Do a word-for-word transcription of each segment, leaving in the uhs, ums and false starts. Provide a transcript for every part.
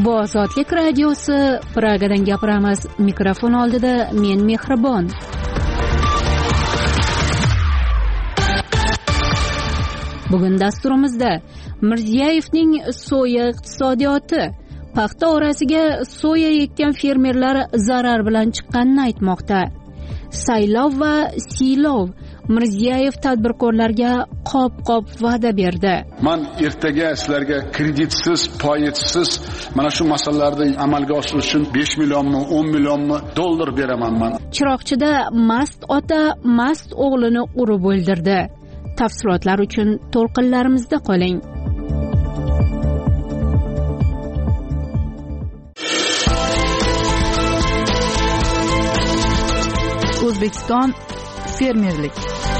Bu Ozodlik radiosi, Pragadan gapiramiz. Mikrofon oldida men Mehribon. Bugun dasturimizda Mirziyoyevning soya iqtisodiyoti, paxta orasiga soya ekkan fermerlar zarar bilan chiqqanini aytmoqda. Saylov va siylov, Mirziyoyev tadbirkorlarga qop-qop va'da berdi. Men ertaga sizlarga kreditsiz, foizsiz mana shu masalalarni amalga oshirish uchun besh millionmi, o'n millionmi dollar beraman men. Chiroqchida mast ota mast o'g'lini urib o'ldirdi. Tafsilotlar uchun to'lqinlarimizda qoling. O'zbekiston fermerlik.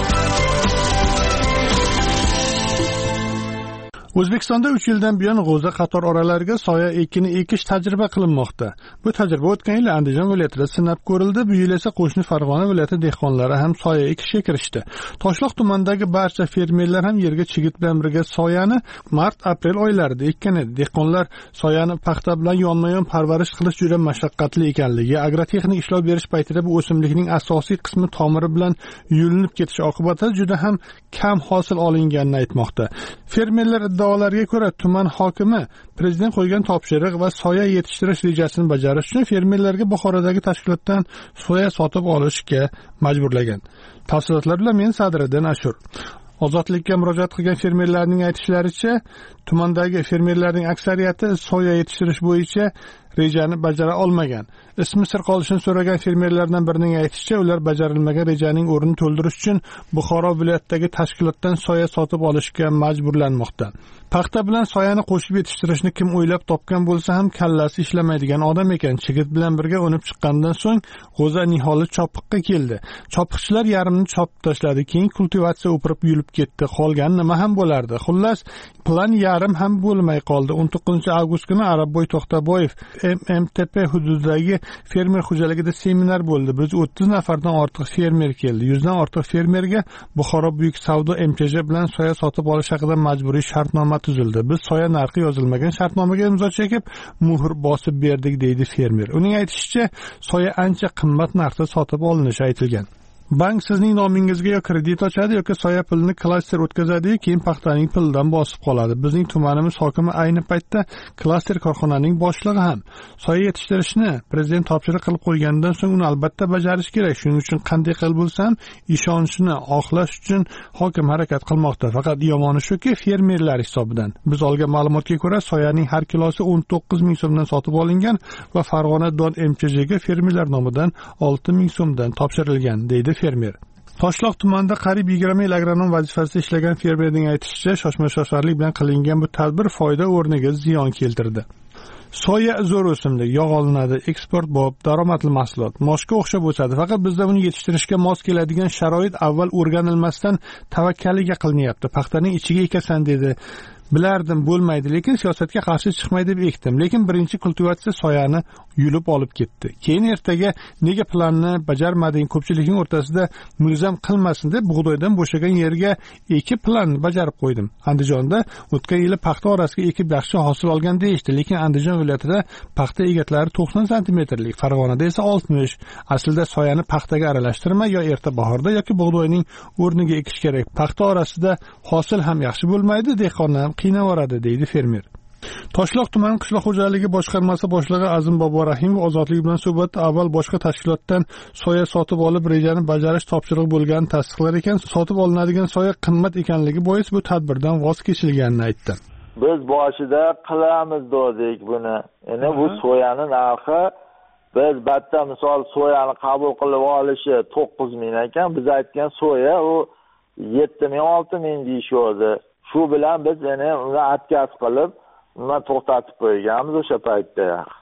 O'zbekistonda uch yildan buyon g'o'za qator oralariga soya ekini ekish tajriba qilinmoqda. Bu tajriba o'tgan yil Andijon viloyatida sinab ko'rildi. Bu yil esa qo'shni Farg'ona viloyati dehqonlari ham soya ekishga kirishdi. Toshloq tumanidagi barcha fermerlar ham yerga chigit bilan birga soyani mart-aprel oylarida ekkan edi. Dehqonlar soyani paxta bilan yonma-yon parvarish qilish juda mashaqqatli ekanligi, agrotexnik ishlov berish paytida bu o'simlikning asosiy qismi tomiri bilan yulinib ketishi oqibatida juda ham kam hosil olinganini aytmoqda. Fermerlar iddaolariga ko'ra tuman hokimi prezident qo'ygan topshiriq va soya yetishtirish rejasini bajarish uchun fermerlarga Buxorodagi tashkilotdan soya sotib olishga majburlagan. Tafsilotlar bilan men Sadriddin Ashur. Ozodlikka murojaat qilgan fermerlarning aytishlaricha, tumandagi fermerlarning aksariyati soya yetishtirish bo'yicha rejani bajara olmagan. Ismi sir qolishini so'ragan fermerlardan birining aytishicha, ular bajarilmagan rejaning o'rnini to'ldirish uchun Buxoro viloyatidagi tashkilotdan soya sotib olishga majburlanmoqda. Paxta bilan soyani qo'shib yetishtirishni kim o'ylab topgan bo'lsa ham kallasi ishlamaydigan odam ekan. Chigit bilan birga unib chiqqandan so'ng g'o'za niholi chopiqqa keldi. Chopiqchilar yarimni chopib tashladi, keyin kultivatsiya o'pirib yulib ketdi. Qolgan nima ham bo'lardi? Xullas, plan yarim ham bo'lmay qoldi. o'n to'qqizinchi avgust kuni Arabboy To'xtaboyev M M T P hududidagi fermer xo'jaligida seminar bo'ldi. Biz o'ttiz nafardan ortiq fermer keldi. yuz dan ortiq fermerga Buxoro buyuk savdo M K J bilan soya sotib olish haqida majburiy shartnoma tuzildi. Biz soya narxi yozilmagan shartnomaga imzo chekib, muhr bosib berdik, deydi fermer. Uning aytishicha, soya ancha qimmat narxda sotib olinishi aytilgan. Bank sizning nomingizga yo kredit ochadi yoki soya pulini klaster o'tkazadi, keyin paxtaning pulidan bosib qoladi. Bizning tumanimiz hokimi ayni paytda klaster korxonaning boshlig'i ham. Soya yetishtirishni prezident topshiriq qilib qo'ygandan so'ng uni albatta bajarish kerak. Shuning uchun qanday qilib bo'lsa ham ishonchni oqlash uchun hokim harakat qilmoqda. Faqat yomoni shuki, fermerlar hisobidan. Biz olgan ma'lumotga ko'ra, soyaning har kilosi o'n to'qqiz ming so'mdan sotib olingan va Farg'ona Don M K J ga fermerlar nomidan olti ming so'mdan topshirilgan, deydi fermer. Toshloq tumanida qariyb yigirma yil agronom vazifasida ishlagan fermerning aytishicha, shoshma-shosharlik bilan qilingan bu tadbir foyda o'rniga ziyon keltirdi. Soya zo'r o'simlik, yog' olinadi, eksportbop, daromadli mahsulot, moshga o'xshab o'sadi. Faqat bizda uni yetishtirishga mos keladigan sharoit avval o'rganilmasdan tavakkaliga qilinyapti. Paxtaning ichiga ekasan dedi. Bilardim bo'lmaydi, lekin siyosatga qarshi chiqmay deb ekdim. Lekin birinchi kultivatsiya soyani yulib olib ketdi. Keyin ertaga nega planni bajarmading, ko'pchilikning o'rtasida mulzam qilmasin deb bug'doydan bo'shagan yerga ekib planni bajarib qo'ydim. Andijonda o'tgan yili paxta orasiga ekib yaxshi hosil olgan deyishdi, lekin Andijon viloyatida paxta egatlari to'qson santimetrlik, Farg'onada esa oltmish. Aslida soyani paxtaga aralashtirmay yo erta bahorda yoki bug'doyning o'rniga ekish kerak. Paxta orasida hosil ham yaxshi bo'lmaydi, dehqonlar ham qiynavoradi, deydi fermer. Toshloq tumani qishloq xo'jaligi boshqarmasi boshlig'i Azim Boborahimov Ozodlik bilan suhbatda avval boshqa tashkilotdan soya sotib olib rejani bajarish topshirig'i bo'lganini tasdiqlar ekan, sotib olinadigan soya qimmat ekanligi bois bu tadbirdan voz kechilganini aytdi. Biz boshida qilamiz dedik buni. Endi bu soyani narxi biz batta misol soyani qabul qilib olishi to'qqiz ming ekan, biz aytgan soya u yetti ming olti ming deyishdi. Shu bilan biz yana uni atkaz qilib, uni to'xtatib qo'yganmiz o'sha paytda.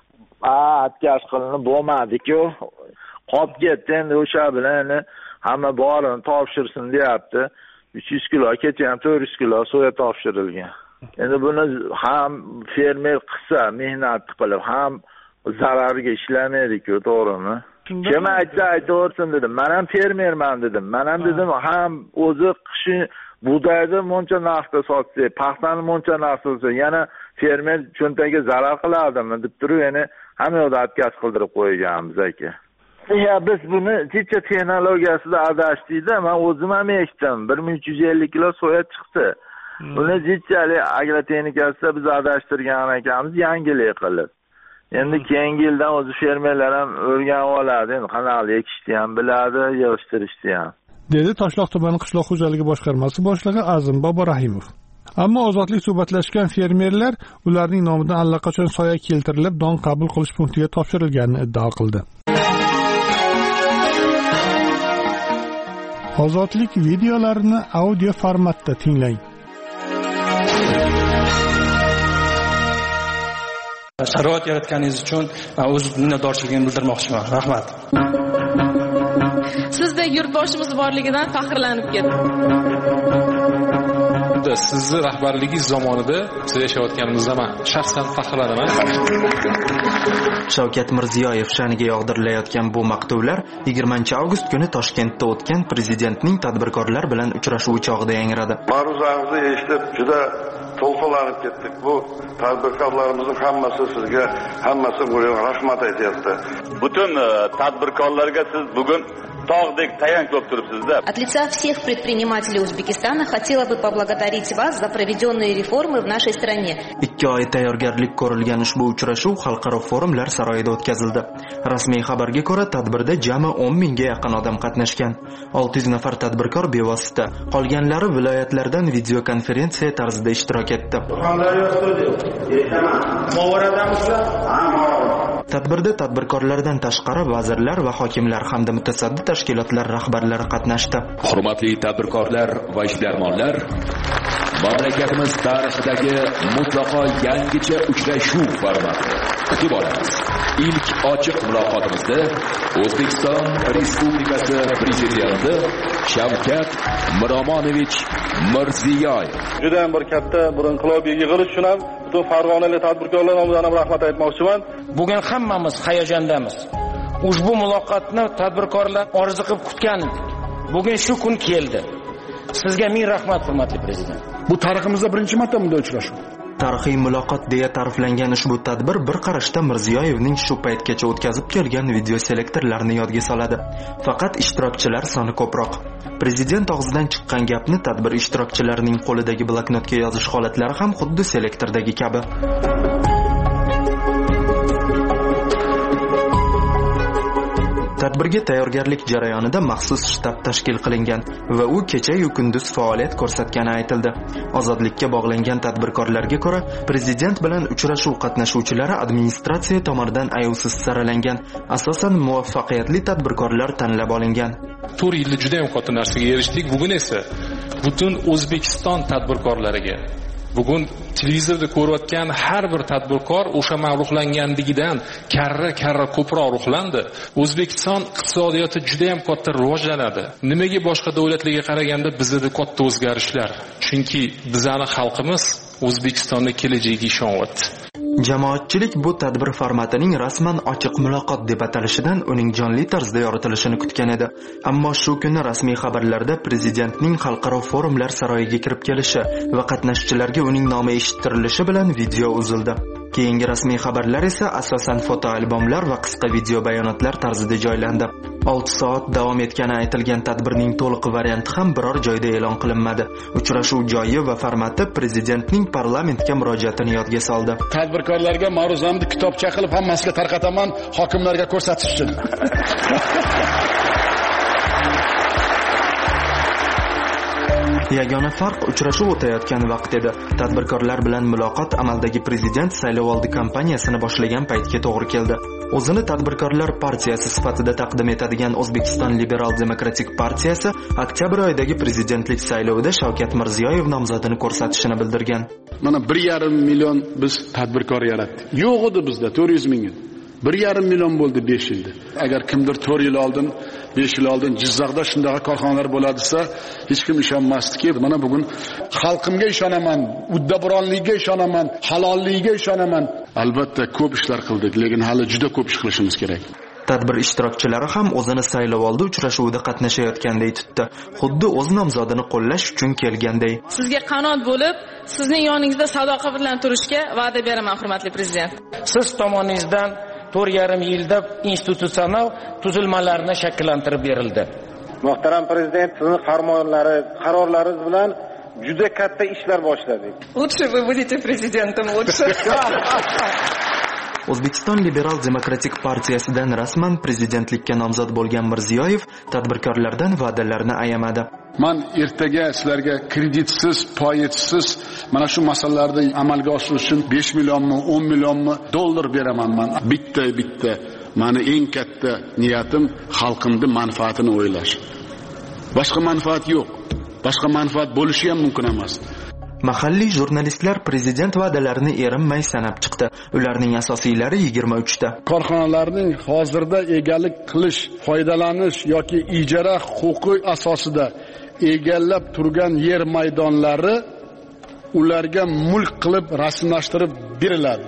A, atkaz qilinib bo'lmadi-ku. Qolib ketdi, endi o'sha bilan hamma borini topshirsin deyapti. uch yuz kilo ketyapti, to'rt yuz kilo soya topshirilgan. Endi buni ham fermer qilsa, mehnat qilib, ham zararga ishlamaydi-ku, to'g'rimi? Kim aytsa aytaversin dedim. Men ham fermerman dedim. Men ham dedim, ham o'zi qishi budayni moncha narxda sotsa, paxtani moncha narxda sotsa, yana fermer cho'ntagiga zarar qiladimi deb turib, yana hamma yoqda отказ qildirib qo'yganmiz aka. Ya biz buni checha texnologiyasida adashdikda, men o'zim ham eshitdim. bir ming uch yuz ellik kilo soya chiqdi. Buni jechali agrotexnikasida biz adashtirgan ekanmiz, yangilik qilib. Endi keyingi yildan o'zi fermerlar ham o'rganib oladi, endi qanaqa ekishni ham biladi, yig'ishtirishni ham. Dedi Toshloq tumani qishloq xo'jaligi boshqarmasi boshlig'i Azim Boborahimov. Ammo ozodlik suhbatlashgan fermerlar ularning nomidan allaqachon soya keltirilib, don qabul qilish punktiga topshirilganini iddao qildi. Ozodlik videolarini audio formatda tinglang. Sharoit yaratganingiz uchun o'z minnatdorchiligimni bildirmoqchiman. Rahmat. Sizdek yurtboshimiz borligidan faxrlanib ketdim. Sizni rahbarligingiz zamonida biz yashayotganimizda men shaxsan faxrlanaman. Shavkat Mirziyoyev sha'niga yog'dirilayotgan bu maqtovlar yigirmanchi avgust kuni Toshkentda o'tgan prezidentning tadbirkorlar bilan uchrashuvi chog'ida yangradi. Ma'ruzangizni eshitib juda to'lqinlanib ketdik. Bu tadbirkorlarimizning hammasi sizga, hammasi bunga rahmat aytyapti. Butun tadbirkorlarga siz bugun tog'dek tayanch bo'lib turibsiz-da. От лица всех предпринимателей Узбекистана хотела бы поблагодарить вас за проведенные реформы в нашей стране. ikki oy tayyorgarlik ko'rilgan ushbu uchrashuv xalqaro forumlar saroyida o'tkazildi. Rasmiy xabarga ko'ra, tadbirda jami o'n mingga yaqin odam qatnashgan. olti yuz nafar tadbirkor bevosita, qolganlari viloyatlardan video konferensiya tarzida ishtirok etdi. Tadbirda tadbirkorlardan tashqari vazirlar va hokimlar hamda mutasaddi tashkilotlar rahbarlari qatnashdi. Hurmatli tadbirkorlar va ishbilarmonlar, mamlakatimiz tarixidagi mutlaqo yangicha uchrashuv formati. Kutib olamiz. İlk ochiq muloqotimizda O'zbekiston Respublikasi Prezidenti Shavkat Miromonovich Mirziyoyev juda ham bir katta bir inqilobiy yig'ilish uchun ham butun Farg'onalik tadbirkorlar nomidan ham rahmat aytmoqchiman. Bugun hammamiz hayajondamiz. Ushbu muloqotni tadbirkorlar orzu qilib kutgan. Bugun shu kun keldi. Sizga ming rahmat, hurmatli prezident. Bu tariximizda birinchi marta bunday uchrashuv. Tarixiy muloqot deya ta'riflangan ushbu tadbir bir qarashda Mirziyoyevning shu paytgacha o'tkazib kelgan video selektorlarini yodga soladi. Faqat ishtirokchilar soni ko'proq. Prezident og'zidan chiqqan gapni tadbir ishtirokchilarining qo'lidagi bloknotga yozish holatlari ham xuddi selektordagi kabi. Tadbirga tayyorgarlik jarayonida maxsus shtab tashkil qilingan va u kecha-yu kunduz faoliyat ko'rsatgani aytildi. Ozodlikka bog'langan tadbirkorlarga ko'ra, prezident bilan uchrashuv qatnashuvchilari administratsiya tomonidan ayovsiz saralangan, asosan muvaffaqiyatli tadbirkorlar tanlab olingan. to'rt yilda juda ham katta narsaga erishdik. Bugun esa butun O'zbekiston tadbirkorlariga, bugun televizorda ko'rayotgan har bir tadbirkor o'sha mag'rurlanganligidan karra-karra ko'proq ruhlandi. O'zbekiston iqtisodiyoti juda ham katta rivojlanadi. Nimaga boshqa davlatlarga qaraganda bizda katta o'zgarishlar? Chunki bizning xalqimiz O'zbekistonda kelajagiga ishonyapti. Jamoatchilik bu tadbir formatining rasman ochiq muloqot deb atalishidan uning jonli tarzda yoritilishini kutgan edi. Ammo shu kuni rasmiy xabarlarda prezidentning xalqaro forumlar saroyiga kirib kelishi va qatnashchilarga uning nomi eshittirilishi bilan video uzildi. Keyingi rasmiy xabarlar esa asosan fotoalbomlar va qisqa video bayonotlar tarzida joylandi. olti soat davom etgani aytilgan tadbirning to'liq varianti ham biror joyda e'lon qilinmadi. Uchrashuv joyi va formati prezidentning parlamentga murojaatini yodga soldi. Tadbirkorlarga ma'ruzamni kitobcha qilib hammasiga tarqataman, hokimlarga ko'rsatish uchun. Yagona farq uchrashuv o'tayotgan vaqt edi. Tadbirkorlar bilan muloqot amaldagi prezident saylovoldi kampaniyasini boshlagan paytga to'g'ri keldi. O'zini tadbirkorlar partiyasi sifatida taqdim etadigan O'zbekiston Liberal Demokratik partiyasi oktyabr oyidagi prezidentlik saylovida Shavkat Mirziyoyev nomzodini ko'rsatishini bildirgan. Mana bir yarim million biz tadbirkor yaratdik. Yo'q edi bizda to'rt yuz ming. bir yarim million bo'ldi besh yilda. Agar kimdir to'rt yil oldin, besh yil oldin Jizzaxda shunday korxonalar bo'ladisa, hech kim ishonmasdiki. Mana bugun xalqimga ishonaman, uddaburonligiga ishonaman, halolligiga ishonaman. Albatta ko'p ishlar qildik, lekin hali juda ko'p ish qilishimiz kerak. Tadbir ishtirokchilari ham o'zini saylovoldi uchrashuvida qatnashayotganday tutdi. Xuddi o'z nomzodini qo'llash uchun kelganday. Sizga qanot bo'lib, sizning yoningizda sadoqat bilan turishga va'da beraman, hurmatli prezident. Siz tomoningizdan to'rt yarim yilda institutsional tuzilmalarni shakllantirib berildi. Muhtaram prezident, sizning farmonlari, qarorlaringiz bilan juda katta ishlar boshladik. Лучше вы будете президентом, лучше. O'zbekiston Liberal Demokratik partiyasidan rasman prezidentlikka nomzod bo'lgan Mirziyoyev tadbirkorlardan va'dalarni ayamadi. Men ertaga sizlarga kreditsiz, foizsiz mana shu masalalarni amalga oshirish uchun besh millionmi, o'n millionmi dollar beraman. Men bitta bitta meni eng katta niyatim xalqimning manfaatini o'ylash. Boshqa manfaat yo'q. Boshqa manfaat bo'lishi ham mumkin emas. Mahalliy jurnalistlar prezident va'dalarini erinmay sanab chiqdi. Ularning asosiylari yigirma uch ta. Korxonalarning hozirda egalik qilish, foydalanish yoki ijara huquqi asosida egallab turgan yer maydonlari ularga mulk qilib rasmlashtirib beriladi.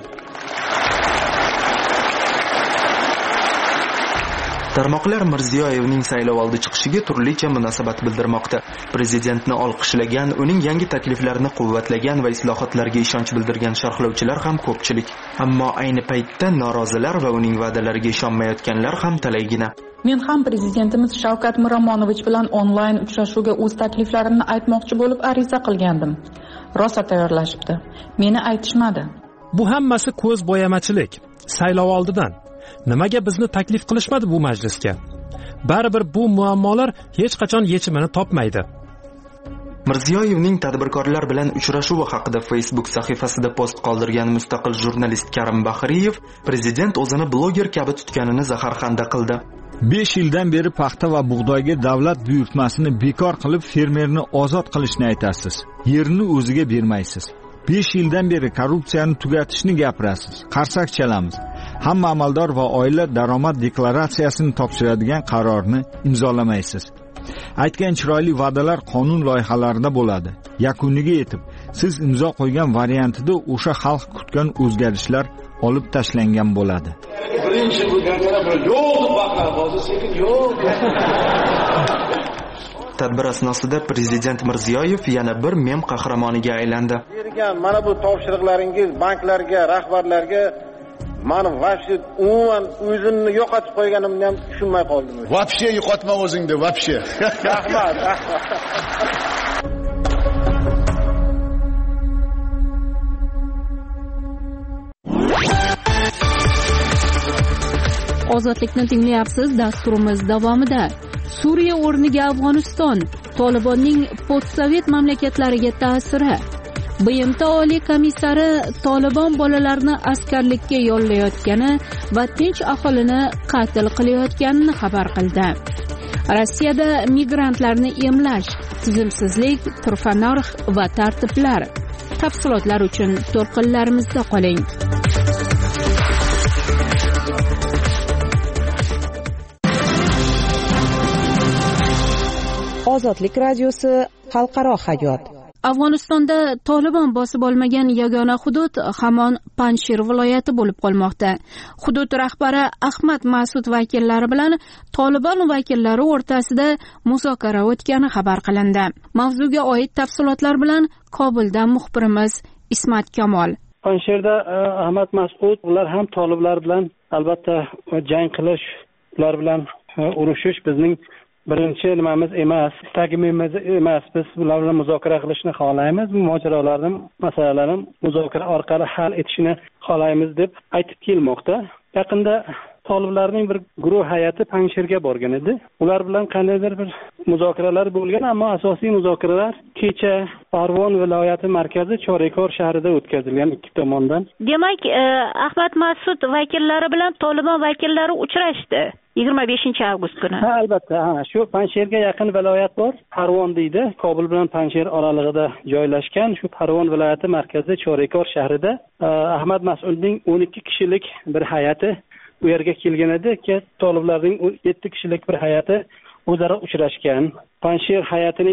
Tarmoqlar Mirziyoyevning saylovoldi chiqishiga turlicha munosabat bildirmoqda. Prezidentni olqishlagan, uning yangi takliflarini quvvatlagan va islohotlarga ishonch bildirgan sharhlovchilar ham ko'pchilik. Ammo ayni paytda norozilar va uning va'dalariga ishonmayotganlar ham talaygina. Men ham prezidentimiz Shavkat Miromonovich bilan onlayn uchrashuvga o'z takliflarimni aytmoqchi bo'lib ariza qilgandim. Rosa tayyorlashibdi. Meni aytishmadi. Bu hammasi ko'z bo'yamachilik. Saylovoldidan nimaga bizni taklif qilishmadi bu majlisga? Baribir bu muammolar hech qachon yechimini topmaydi. Mirziyoyevning tadbirkorlar bilan uchrashuvi haqida Facebook sahifasida post qoldirgan mustaqil jurnalist Karim Bahriyev prezident o'zini bloger kabi tutganini zaharxanda qildi. besh yildan beri paxta va bug'doyga davlat buyurtmasini bekor qilib fermerni ozod qilishni aytasiz. Yerini o'ziga bermaysiz. besh yildan beri korrupsiyani tugatishni gapirasiz. Qarsak chalamiz. Hamma amaldor va oila daromad deklaratsiyasini topshiradigan qarorni imzolamaysiz. Aytgan chiroyli va'dalar qonun loyihalarida bo'ladi. Yakuniga yetib, siz imzo qo'ygan variantida o'sha xalq kutgan o'zgarishlar olib tashlangan bo'ladi. Birinchi bo'lganda yo'q baqlar, hozir sekin yo'q. Tadbir asnosida prezident Mirziyoyev yana bir mem qahramoniga aylandi. Bergan mana bu topshiriqlaringiz banklarga, rahbarlarga mani vobshe umuman o'zimni yo'qotib qo'yganimni ham tushunmay qoldim. Vobshe yo'qotma o'zingni, vobshe. Rahmat, rahmat. Ozodlikni tinglayapsiz. Dasturimiz davomida Suriya o'rniga Afg'oniston, Tolibonning postsovet mamlakatlariga ta'siri, B M T oliy komissari Tolibon bolalarni askarlikka yollayotgani va tinch aholini qatl qilayotganini xabar qildi. Rossiyada migrantlarni emlash, tizimsizlik, turfa narx va tartiblar. Tafsilotlar uchun to'lqinlarimizda qoling. Ozodlik radiosi xalqaro hayot. Afg'onistonda Tolibon bosib olmagan yagona hudud hamon Panjshir viloyati bo'lib qolmoqda. Hudud rahbari Ahmad Mas'ud vakillari bilan Tolibon vakillari o'rtasida muzokara o'tgani xabar qilindi. Mavzuga oid tafsilotlar bilan Kobuldan muxbirimiz Ismat Kamol. Panjshirda Ahmad Mas'ud ular ham toliblar bilan albatta jang qilish, ular bilan urushish bizning birinchi nimamiz emas, istagimiz emas. Biz ular bilan muzokara qilishni xohlaymiz. Bu mojarolarni, masalalarni muzokara orqali hal etishni xohlaymiz deb aytib kelmoqda. Yaqinda toliblarning bir guruh hay'ati Panjshirga borgan edi. Ular bilan qandaydir bir muzokaralar bo'lgan, ammo asosiy muzokaralar kecha Farg'ona viloyati markazi Chorekor shahrida o'tkazilgan ikki tomondan. Demak, Ahmad Mas'ud vakillari bilan Tolibon vakillari uchrashdi. yigirma beshinchi avgust kuni. Ha, albatta, ha, shu Panjshirga yaqin viloyat bor, Farg'ona deydi. Kobul bilan Panjshir oralig'ida joylashgan shu Farg'ona viloyati markazi Chorekor shahrida Ahmad Mas'udning o'n ikki kishilik bir hay'ati u yerga kelgan edi. Toliblarning yetti kishilik bir hay'ati o'zaro uchrashgan. Panjshir hay'atining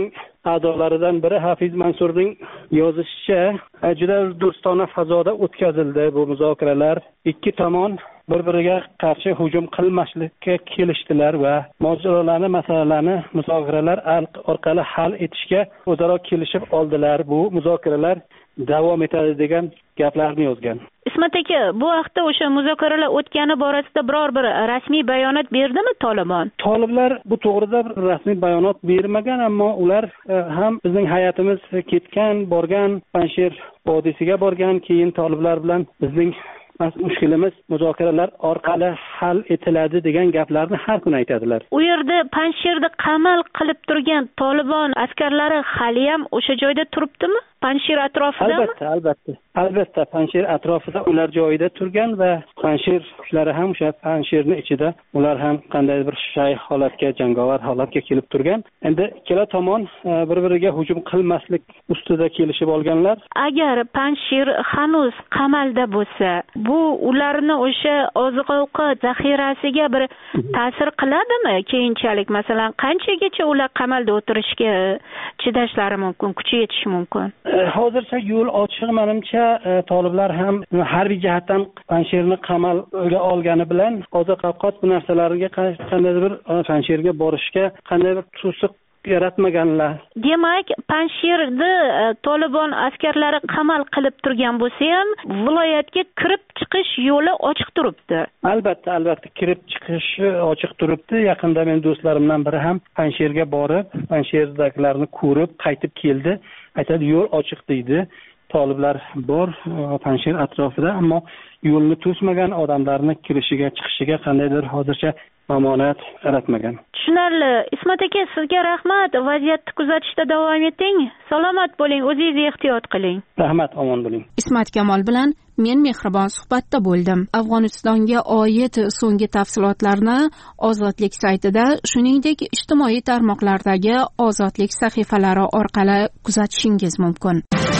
a'zolaridan biri Hafiz Mansurning yozishicha, juda do'stona fazoda o'tkazildi bu muzokaralar. Ikki tomon bir-biriga qarshi hujum qilmaslikka kelishdilar va mojarolarni, masalalarni muzokaralar orqali hal etishga o'zaro kelishib oldilar. Bu muzokaralar davom etadi degan gaplarni yozgan. Ismat aka, bu haqda o'sha muzokaralar o'tgani borasida biror bir rasmiy bayonot berdimi Tolibon? Toliblar bu to'g'rida rasmiy bayonot bermagan, ammo ular ham bizning hayotimiz ketgan, borgan, Panjshir vodiysiga borgan, keyin toliblar bilan bizning mushkulimiz muzokaralar orqali hal etiladi degan gaplarni har kun aytadilar. U yerda Panjshirda qamal qilib turgan Tolibon askarlari hali ham o'sha joyda turibdimi? Panjshir atrofida? Albatta, albatta. Albatta, Panjshir atrofida ular joyida turgan va Panjshir kuchlari ham o'sha Panjshirning ichida ular ham qanday bir shay holatga, jangovar holatga kelib turgan. Endi ikkala tomon bir-biriga hujum qilmaslik ustida kelishib olganlar. Agar Panjshir hanuz qamalda bo'lsa, bu ularni o'sha oziq-ovqat zaxirasiga bir ta'sir qiladimi keyinchalik? Masalan, qanchagacha ular qamalda o'tirishga chidashlari mumkin, kuchi yetishi mumkin? Hozircha yo'l ochiq, menimcha toliblar ham harbiy jihatdan Panjshirni qamalga olgani bilan oziq-ovqat bu narsalarga qanday bir Panjshirga borishga qanday bir to'siq yaratmaganlar. Demak, Panjshirda Tolibon askarlari qamal qilib turgan bo'lsa ham, viloyatga kirib chiqish yo'li ochiq turibdi. Albatta, albatta kirib chiqish ochiq turibdi. Yaqinda men do'stlarimdan biri ham Panjshirga borib, Panjshirdagilarni ko'rib, qaytib keldi. Aytadi, yo'l ochiq deydi. Toliblar bor Panjshir atrofida, ammo yo'lni to'smagan, odamlarni kirishiga, chiqishiga qandaydir hozircha ma'monat yaratmagan. Tushunarli. Ismat aka, sizga rahmat. Vaziyatni kuzatishda davom eting. Salomat bo'ling, o'zingizni ehtiyot qiling. Rahmat, omon bo'ling. Ismat Kamol bilan men mehribon suhbatda bo'ldim. Afg'onistonga oid so'nggi tafsilotlarni Ozodlik saytida, shuningdek ijtimoiy tarmoqlardagi Ozodlik sahifalari orqali kuzatishingiz mumkin.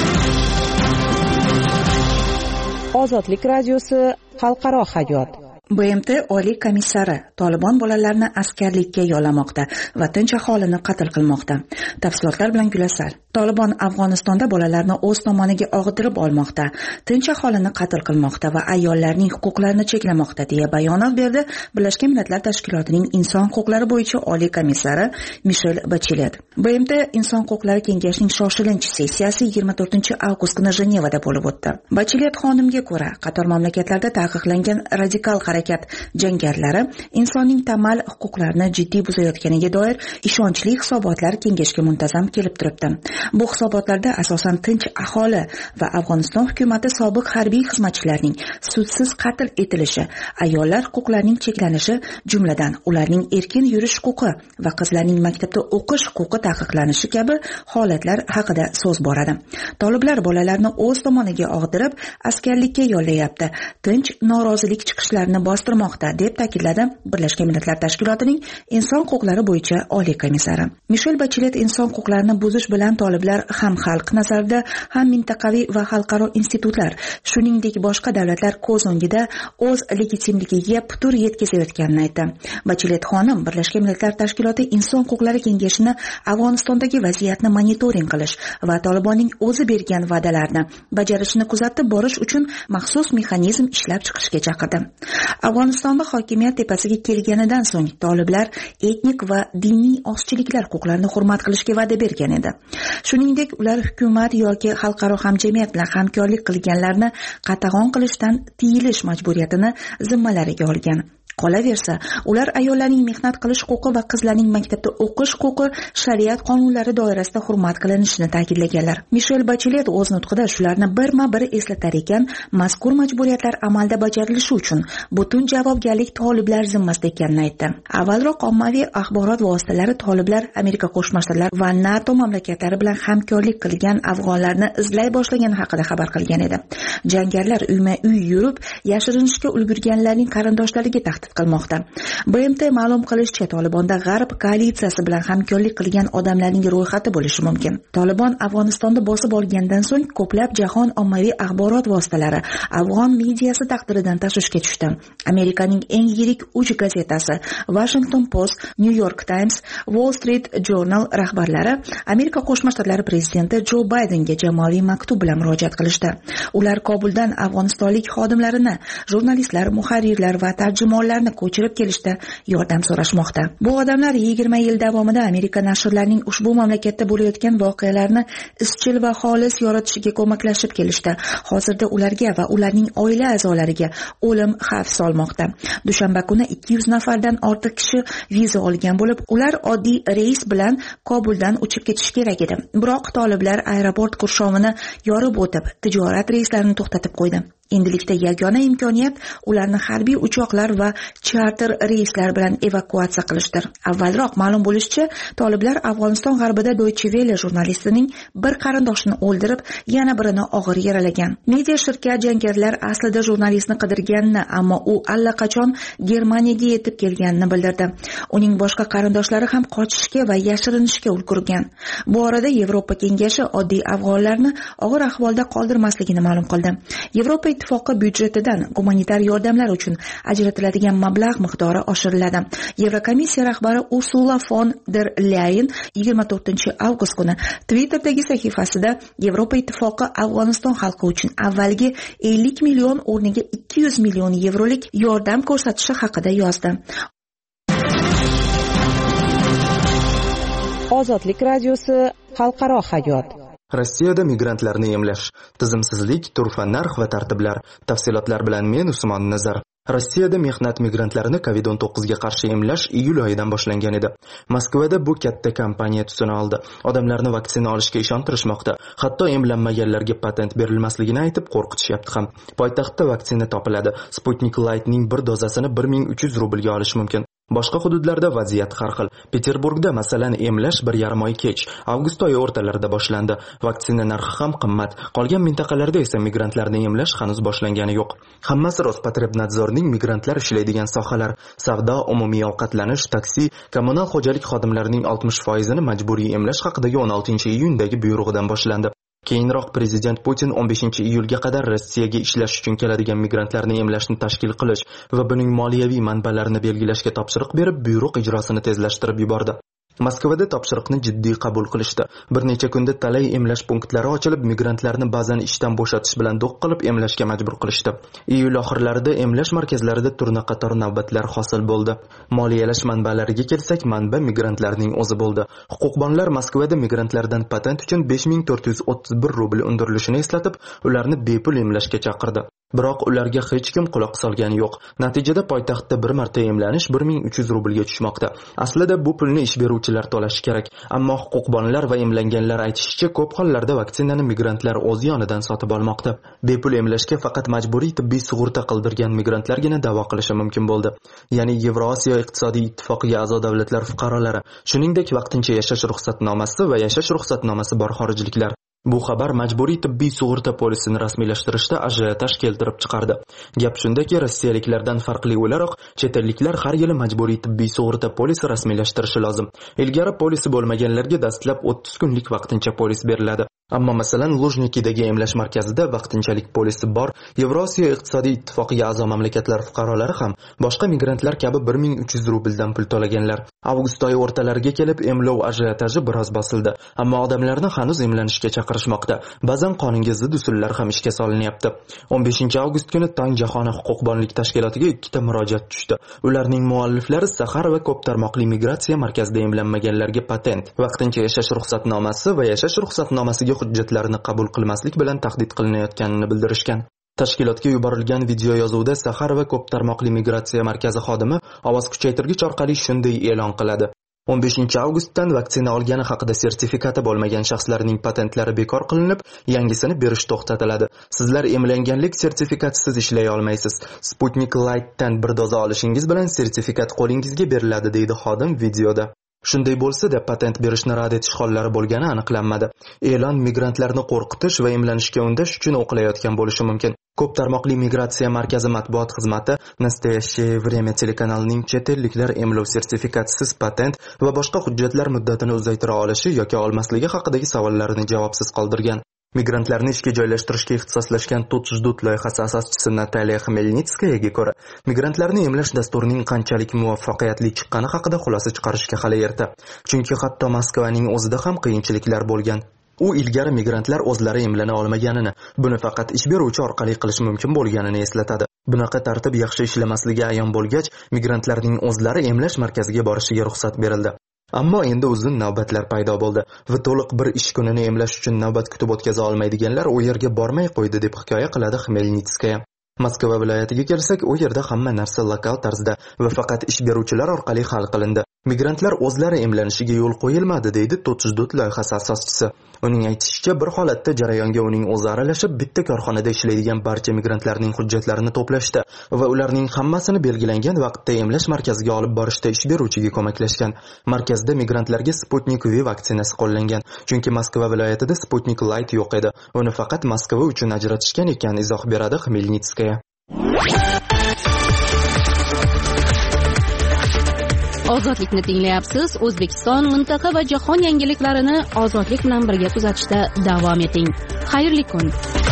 Ozodlik radiosi xalqaro hayot. B M T Oliy komissari Tolibon bolalarni askarlikka yollamoqda va tinch aholini qatl qilmoqda. Tafsilotlar bilan Gulasar. Tolibon Afg'onistonda bolalarni o'z tomoniga og'dirib olmoqda, tinch aholini qatl qilmoqda va ayollarning huquqlarini cheklamoqda deya bayonot berdi Birlashgan Millatlar Tashkilotining inson huquqlari bo'yicha Oliy komissari Michelle Bachelet. B M T Inson huquqlari kengashining shoshilinch sessiyasi yigirma to'rtinchi avgust kuni Jenevada bo'lib o'tdi. Bachelet xonimga ko'ra, qator mamlakatlarda taqiqlangan radikal harakat jangarilari insonning tamal huquqlarini jiddiy buzayotganiga doir ishonchli hisobotlar kengashga muntazam kelib turibdi. Bu hisobotlarda asosan tinch aholi va Afg'oniston hukumati sobiq harbiy xizmatchilarining sudsiz qatl etilishi, ayollar huquqlarining cheklanishi, jumladan ularning erkin yurish huquqi va qizlarning maktabda o'qish huquqi taqiqlanishi kabi holatlar haqida so'z boradi. Toliblar bolalarni o'z tomoniga og'dirib, askarlikka yollayapti, tinch norozilik chiqishlarini bostirmoqda deb ta'kidladi Birlashgan Millatlar Tashkilotining inson huquqlari bo'yicha Oliy komissari. Michelle Bachelet inson huquqlarini buzish bilan toliblar ham xalq nazarida, ham mintaqaviy va xalqaro institutlar, shuningdek boshqa davlatlar ko'z o'ngida o'z legitimligiga putur yetkazayotganini aytdi. Bachelet xonim Birlashgan Millatlar Tashkiloti inson huquqlari kengashini Afg'onistondagi vaziyatni monitoring qilish va Tolibonning o'zi bergan va'dalarni bajarishini kuzatib borish uchun maxsus mexanizm ishlab chiqishga chaqirdi. Afg'onistonda hokimiyat tepasiga kelganidan so'ng toliblar etnik va diniy ozchiliklar huquqlarini hurmat qilishga va'da bergan edi. Shuningdek, ular hukumat yoki xalqaro hamjamiyat bilan hamkorlik qilganlarni qatag'on qilishdan tiyilish majburiyatini zimmalariga olgan. Qolaversa, ular ayollarning mehnat qilish huquqi va qizlarning maktabda o'qish huquqi shariat qonunlari doirasida hurmat qilinishini ta'kidlaganlar. Michelle Bachelet o'z nutqida shularni birma-bir eslatar ekan, mazkur majburiyatlar amalda bajarilishi uchun butun javobgarlik toliblar zimmasida ekanini aytdi. Avvalroq ommaviy axborot vositalari toliblar Amerika Qo'shma Shtatlar va NATO mamlakatlari bilan hamkorlik qilgan afg'onlarni izlay boshlagani haqida xabar qilgan edi. Jangarilar uyma-uy yurib, yashirinishga ulgurganlarning qarindoshlariga tahdid tahdid qilmoqda. B M T ma'lum qilishicha, Tolibonda G'arb koalitsiyasi bilan hamkorlik qilgan odamlarning ro'yxati bo'lishi mumkin. Tolibon Afg'onistonda bosib olgandan so'ng ko'plab jahon ommaviy axborot vositalari afg'on mediasi taqdiridan tashvishga tushdi. Amerikaning eng yirik uch gazetasi Washington Post, New York Times, Wall Street Journal rahbarlari Amerika Qo'shma Shtatlari prezidenti Jo Baydenga jamoaviy maktub bilan murojaat qilishdi. Ular Kobuldan afg'onistonlik xodimlarini, jurnalistlar, muharrirlar va tarjimonlarni ko'chirib kelishda yordam so'rashmoqda. Bu odamlar yigirma yil davomida Amerika nashrlarining ushbu mamlakatda bo'layotgan voqealarni izchil va xolis yoritishiga ko'maklashib kelishdi. Hozirda ularga va ularning oila a'zolariga o'lim xavf solmoqda. Dushanba kuni ikki yuz nafardan ortiq kishi viza olgan bo'lib, ular oddiy reys bilan Kobuldan uchib ketish kerak edi. Biroq toliblar aeroport qurshovini yorib o'tib, tijorat reyslarini to'xtatib qo'ydi. Endilikda yagona imkoniyat ularni harbiy uchoqlar va charter reyslar bilan evakuatsiya qilishdir. Avvalroq ma'lum bo'lishicha, toliblar Afg'oniston g'arbida Deutsche Welle jurnalistining bir qarindoshini o'ldirib, yana birini og'ir yaralagan. Media shirkat jangarilar aslida jurnalistni qidirganini, ammo u allaqachon Germaniyaga yetib kelganini bildirdi. Uning boshqa qarindoshlari ham qochishga va yashirinishga ulgurgan. Bu orada Yevropa Kengashi oddiy afg'onlarni og'ir ahvolda qoldirmasligini ma'lum qildi. Yevropa ittifoqi byudjetidan gumanitar yordamlar uchun ajratiladigan mablag' miqdori oshiriladi. Yevrokomissiya rahbari Ursula von der Leyen yigirma to'rtinchi avgust kuni Twitter'dagi sahifasida Yevropa ittifoqi Afg'oniston xalqi uchun avvalgi ellik million o'rniga ikki yuz million yevrolik yordam ko'rsatishi haqida yozdi. Ozodlik radiosi xalqaro hayot. Rossiyada migrantlarni emlash, tizimsizlik, turfa narx va tartiblar. Tafsilotlar bilan men Usmon Nazar. Rossiyada mehnat migrantlarini kovid o'n to'qqiz ga qarshi emlash iyul oyidan boshlangan edi. Moskvada bu katta kampaniya tusini oldi. Odamlarni vaksina olishga ishontirishmoqda. Hatto emlanmaganlarga patent berilmasligini aytib qo'rqitishyapti ham. Poytaxtda vaksina topiladi. Sputnik Lightning bir dozasini bir ming uch yuz rublga olish mumkin. Boshqa hududlarda vaziyat har xil. Peterburgda masalan emlash bir yarim oy kech, avgust oyi o'rtalarida boshlandi. Vaksina narxi ham qimmat. Qolgan mintaqalarda esa migrantlarni emlash hanuz boshlangani yo'q. Hammasi Rospotrebnadzorning migrantlar ishlaydigan sohalar: savdo, umumiy ovqatlanish, taksi, kommunal xo'jalik xodimlarining oltmish foizini majburiy emlash haqidagi o'n oltinchi iyundagi buyrug'idan boshlandi. Keyinroq prezident Putin o'n beshinchi iyulga qadar Rossiyaga ishlash uchun keladigan migrantlarni emlashni tashkil qilish va buning moliyaviy manbalarini belgilashga topshiriq berib, buyruq ijrosini tezlashtirib yubordi. Moskvada topshiriqni jiddiy qabul qilishdi. Bir necha kunda talay emlash punktlari ochilib, migrantlarni ba'zan ishdan bo'shatish bilan do'q qilib emlashga majbur qilishdi. Iyul oxirlarida emlash markazlarida turna qator navbatlar hosil bo'ldi. Moliyalash manbalariga kelsak, manba migrantlarning o'zi bo'ldi. Huquqbonlar Moskvada migrantlardan patent uchun besh ming to'rt yuz o'ttiz bir rubl undirilishini eslatib, ularni bepul emlashga chaqirdi. Biroq ularga hech kim quloq solgani yo'q. Natijada poytaxtda bir marta emlanish bir ming uch yuz rublga tushmoqda. Aslida bu pulni ish beruvchilar to'lashi kerak, ammo huquqbonlar va emlanganlar aytishicha, ko'p hollarda vaksinani migrantlar o'z yonidan sotib olmoqda. Bepul emlashga faqat majburiy tibbiy sug'urta qildirgan migrantlargina da'vo qilishi mumkin bo'ldi. Ya'ni Yevrosiyo iqtisodiy ittifoqiga a'zo davlatlar fuqarolari, shuningdek vaqtincha yashash ruxsatnomasi va yashash ruxsatnomasi bor xorijliklar. Bu xabar majburiy tibbiy sug'urta polisini rasmiylashtirishda ajiotaj keltirib chiqardi. Gap shundaki, rossiyaliklardan farqli o'laroq, chet elliklar har yili majburiy tibbiy sug'urta polisi rasmiylashtirishi lozim. Ilgari polisi bo'lmaganlarga dastlab o'ttiz kunlik vaqtincha polis beriladi. Ammo masalan, Lujnikidagi emlash markazida vaqtinchalik polisi bor Yevrosiyo iqtisodiy ittifoqiga a'zo mamlakatlar fuqarolari ham boshqa migrantlar kabi bir ming uch yuz rubldan pul to'laganlar. Avgust oyi o'rtalariga kelib emlov ajiotaji biroz bosildi, ammo odamlarni hanuz emlanishga chaqirishmoqda. Ba'zan qonunga zid usullar ham ishga solinyapti. o'n beshinchi avgust kuni Tong jahon huquqbonlik tashkilotiga ikkita murojaat tushdi. Ularning mualliflari Sahar va ko'p tarmoqli migratsiya markazida emlanmaganlarga patent, vaqtincha yashash ruxsatnomasi va yashash ruxsatnomasiga hujjatlarini qabul qilmaslik bilan tahdid qilinayotganini bildirishgan. Tashkilotga yuborilgan video yozuvda Sahar va ko'p tarmoqli migratsiya markazi xodimi ovoz kuchaytirgich orqali shunday e'lon qiladi: o'n beshinchi avgustdan vaksina olgani haqida sertifikati bo'lmagan shaxslarning patentlari bekor qilinib, yangisini berish to'xtatiladi. Sizlar emlanganlik sertifikatisiz ishlay olmaysiz. Sputnik Light'dan bir doza olishingiz bilan sertifikat qo'lingizga beriladi, deydi xodim videoda. Shunday bo'lsa-da, patent berishni rad etish hollari bo'lgani aniqlanmadi. E'lon migrantlarni qo'rqitish va emlanishga undash uchun o'qilayotgan bo'lishi mumkin. Ko'p tarmoqli migratsiya markazi matbuot xizmati Nastoящее время telekanalining chet elliklar emlov sertifikatsiz patent va boshqa hujjatlar muddatini uzaytira olishi yoki olmasligi haqidagi savollarini javobsiz qoldirgan. Migrantlarni ishga joylashtirishga ixtisoslashgan to'rt yuz dut loyihasi asoschisi Nataliya Xmelnitskayaga ko'ra, migrantlarni emlash dasturining qanchalik muvaffaqiyatli chiqqani haqida xulosa chiqarishga hali erta. Chunki hatto Moskvaning o'zida ham qiyinchiliklar bo'lgan. U ilgari migrantlar o'zlari emlana olmaganini, buni faqat ish beruvchi orqali qilish mumkin bo'lganini eslatadi. Bunaqa tartib yaxshi ishlamasligi ayon bo'lgach, migrantlarning o'zlari emlash markaziga borishiga ruxsat berildi. Ammo endi uzun navbatlar paydo bo'ldi va to'liq bir ish kunini emlash uchun navbat kutib o'tkaza olmaydiganlar u yerga bormay qo'ydi deb hikoya qiladi Xmelnitskaya. Moskva viloyatiga kelsak, u yerda hamma narsa lokal tarzda va faqat ish beruvchilar orqali hal qilindi. Migrantlar o'zlari emlanishiga yo'l qo'yilmadi, deydi to'rt yuz dut loyihasi asoschisi. Uning aytishicha, bir holatda jarayonga uning o'zi aralashib, bitta korxonada ishlaydigan barcha migrantlarning hujjatlarini to'plashdi va ularning hammasini belgilangan vaqtda emlash markaziga olib borishda ish beruvchiga ko'maklashgan. Markazda migrantlarga Sputnik V vaksinasi qo'llangan, chunki Moskva viloyatida Sputnik Light yo'q edi. Uni faqat Moskva uchun ajratishgan ekan, izoh beradi Xmelnitskaya. Ozodlikni tinglayapsiz. O'zbekiston, mintaqa va jahon yangiliklarini ozodlik bilan birga kuzatishda davom eting. Xayrli kun.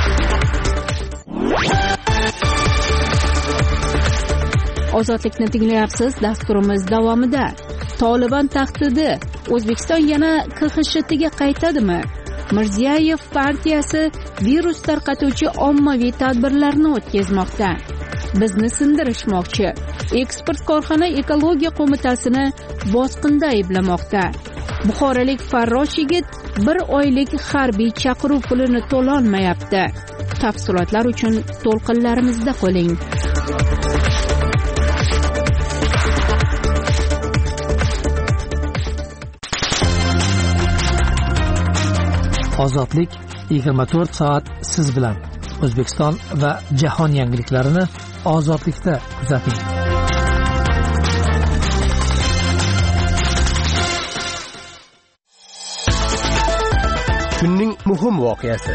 Ozodlikni tinglayapsiz. Dasturimiz davomida Tolibon tahdidi. O'zbekiston yana K X S H ga qaytadimi? Mirziyoyev partiyasi virus tarqatuvchi ommaviy tadbirlarni o'tkazmoqda. Bizni sindirishmoqchi. Eksport korxona ekologiya qo'mitasini bosqinda ayblamoqda. Buxorolik farrosh yigit bir oylik harbiy chaqiruv pulini to'lolmayapti. Tafsilotlar uchun to'lqinlarimizda qoling. Ozodlik yigirma to'rt soat siz bilan. O'zbekiston va jahon yangiliklarini ozodlikda kuzating. Kunning muhim voqeasi.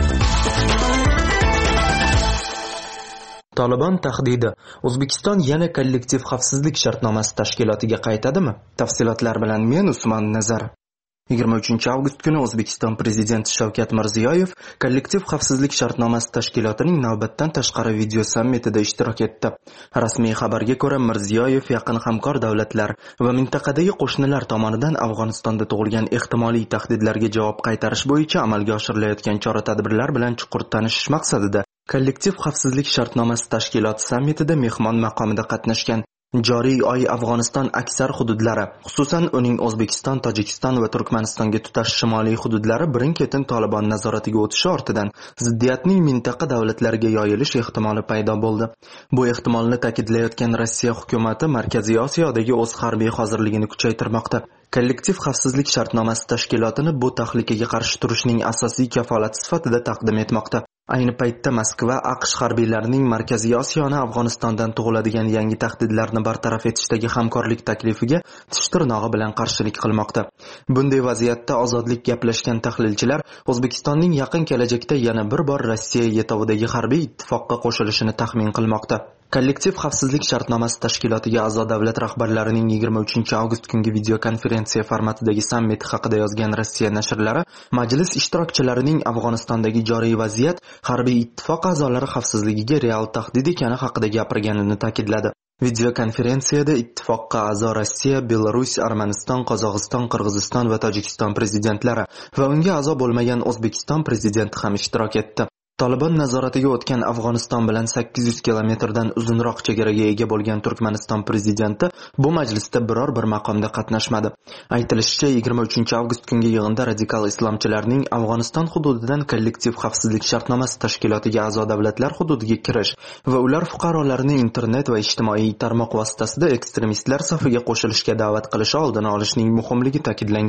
Tolibon tahdidi. O'zbekiston yana kollektiv xavfsizlik shartnomasi tashkilotiga qaytadimi? Tafsilotlar bilan men Usmon Nazar. yigirma uchinchi avgust kuni O'zbekiston prezidenti Shavkat Mirziyoyev kollektiv xavfsizlik shartnomasi tashkilotining navbatdan tashqari video sammitida ishtirok etdi. Rasmiy xabarga ko'ra, Mirziyoyev yaqin hamkor davlatlar va mintaqadagi qo'shnilar tomonidan Afg'onistonda tug'ilgan ehtimoliy tahdidlarga javob qaytarish bo'yicha amalga oshirilayotgan chora-tadbirlar bilan chuqur tanishish maqsadida kollektiv xavfsizlik shartnomasi tashkiloti sammitida mehmon maqomida qatnashgan. Joriy oy Afg'oniston aksar hududlari, xususan uning O'zbekiston, Tojikiston va Turkmanistonga tutash shimoliy hududlari birin-ketin Tolibon nazoratiga o'tishi ortidan ziddiyatning mintaqa davlatlariga yoyilish ehtimoli paydo bo'ldi. Bu ehtimolni ta'kidlayotgan Rossiya hukumati Markaziy Osiyodagi o'z harbiy hozirligini kuchaytirmoqda. Kollektiv xavfsizlik shartnomasi tashkilotini bu tahlikaga qarshi turishning asosiy kafolati sifatida taqdim etmoqda. Ayni paytda Moskva AQSh harbiylarining Markaziy Osiyoni Afg'onistondan tug'iladigan yangi tahdidlarni bartaraf etishdagi hamkorlik taklifiga tish tirnog'i bilan qarshilik qilmoqda. Bunday vaziyatda ozodlik gaplashgan tahlilchilar O'zbekistonning yaqin kelajakda yana bir bor Rossiya yetovidagi harbiy ittifoqqa qo'shilishini taxmin qilmoqda. Kollektiv xavfsizlik shartnomasi tashkilotiga a'zo davlat rahbarlarining yigirma uchinchi avgust kungi video konferensiya formatidagi sammit haqida yozgan Rossiya nashrlari majlis ishtirokchilarining Afg'onistondagi joriy vaziyat harbiy ittifoq a'zolari xavfsizligiga real tahdid ekani haqida gapirganini ta'kidladi. Video konferensiyada ittifoqqa a'zo Rossiya, Belarus, Armaniston, Qozog'iston, Qirg'iziston va Tojikiston prezidentlari va unga a'zo bo'lmagan O'zbekiston prezidenti ham ishtirok etdi. Tolibon nazoratiga o'tgan Afg'oniston bilan sakkiz yuz kilometrdan uzunroq chegaraga ega bo'lgan Turkmaniston prezidenti bu majlisda biror bir maqomda qatnashmadi. Aytilishicha, yigirma uchinchi avgust kungi yig'inda radikal islomchilarning Afg'oniston hududidan kollektiv xavfsizlik shartnomasi tashkilotiga a'zo davlatlar hududiga kirish va ular fuqarolarini internet va ijtimoiy tarmoq vositasida ekstremistlar safiga qo'shilishga da'vat qilishi oldini olishning muhimligi ta'kidlangan.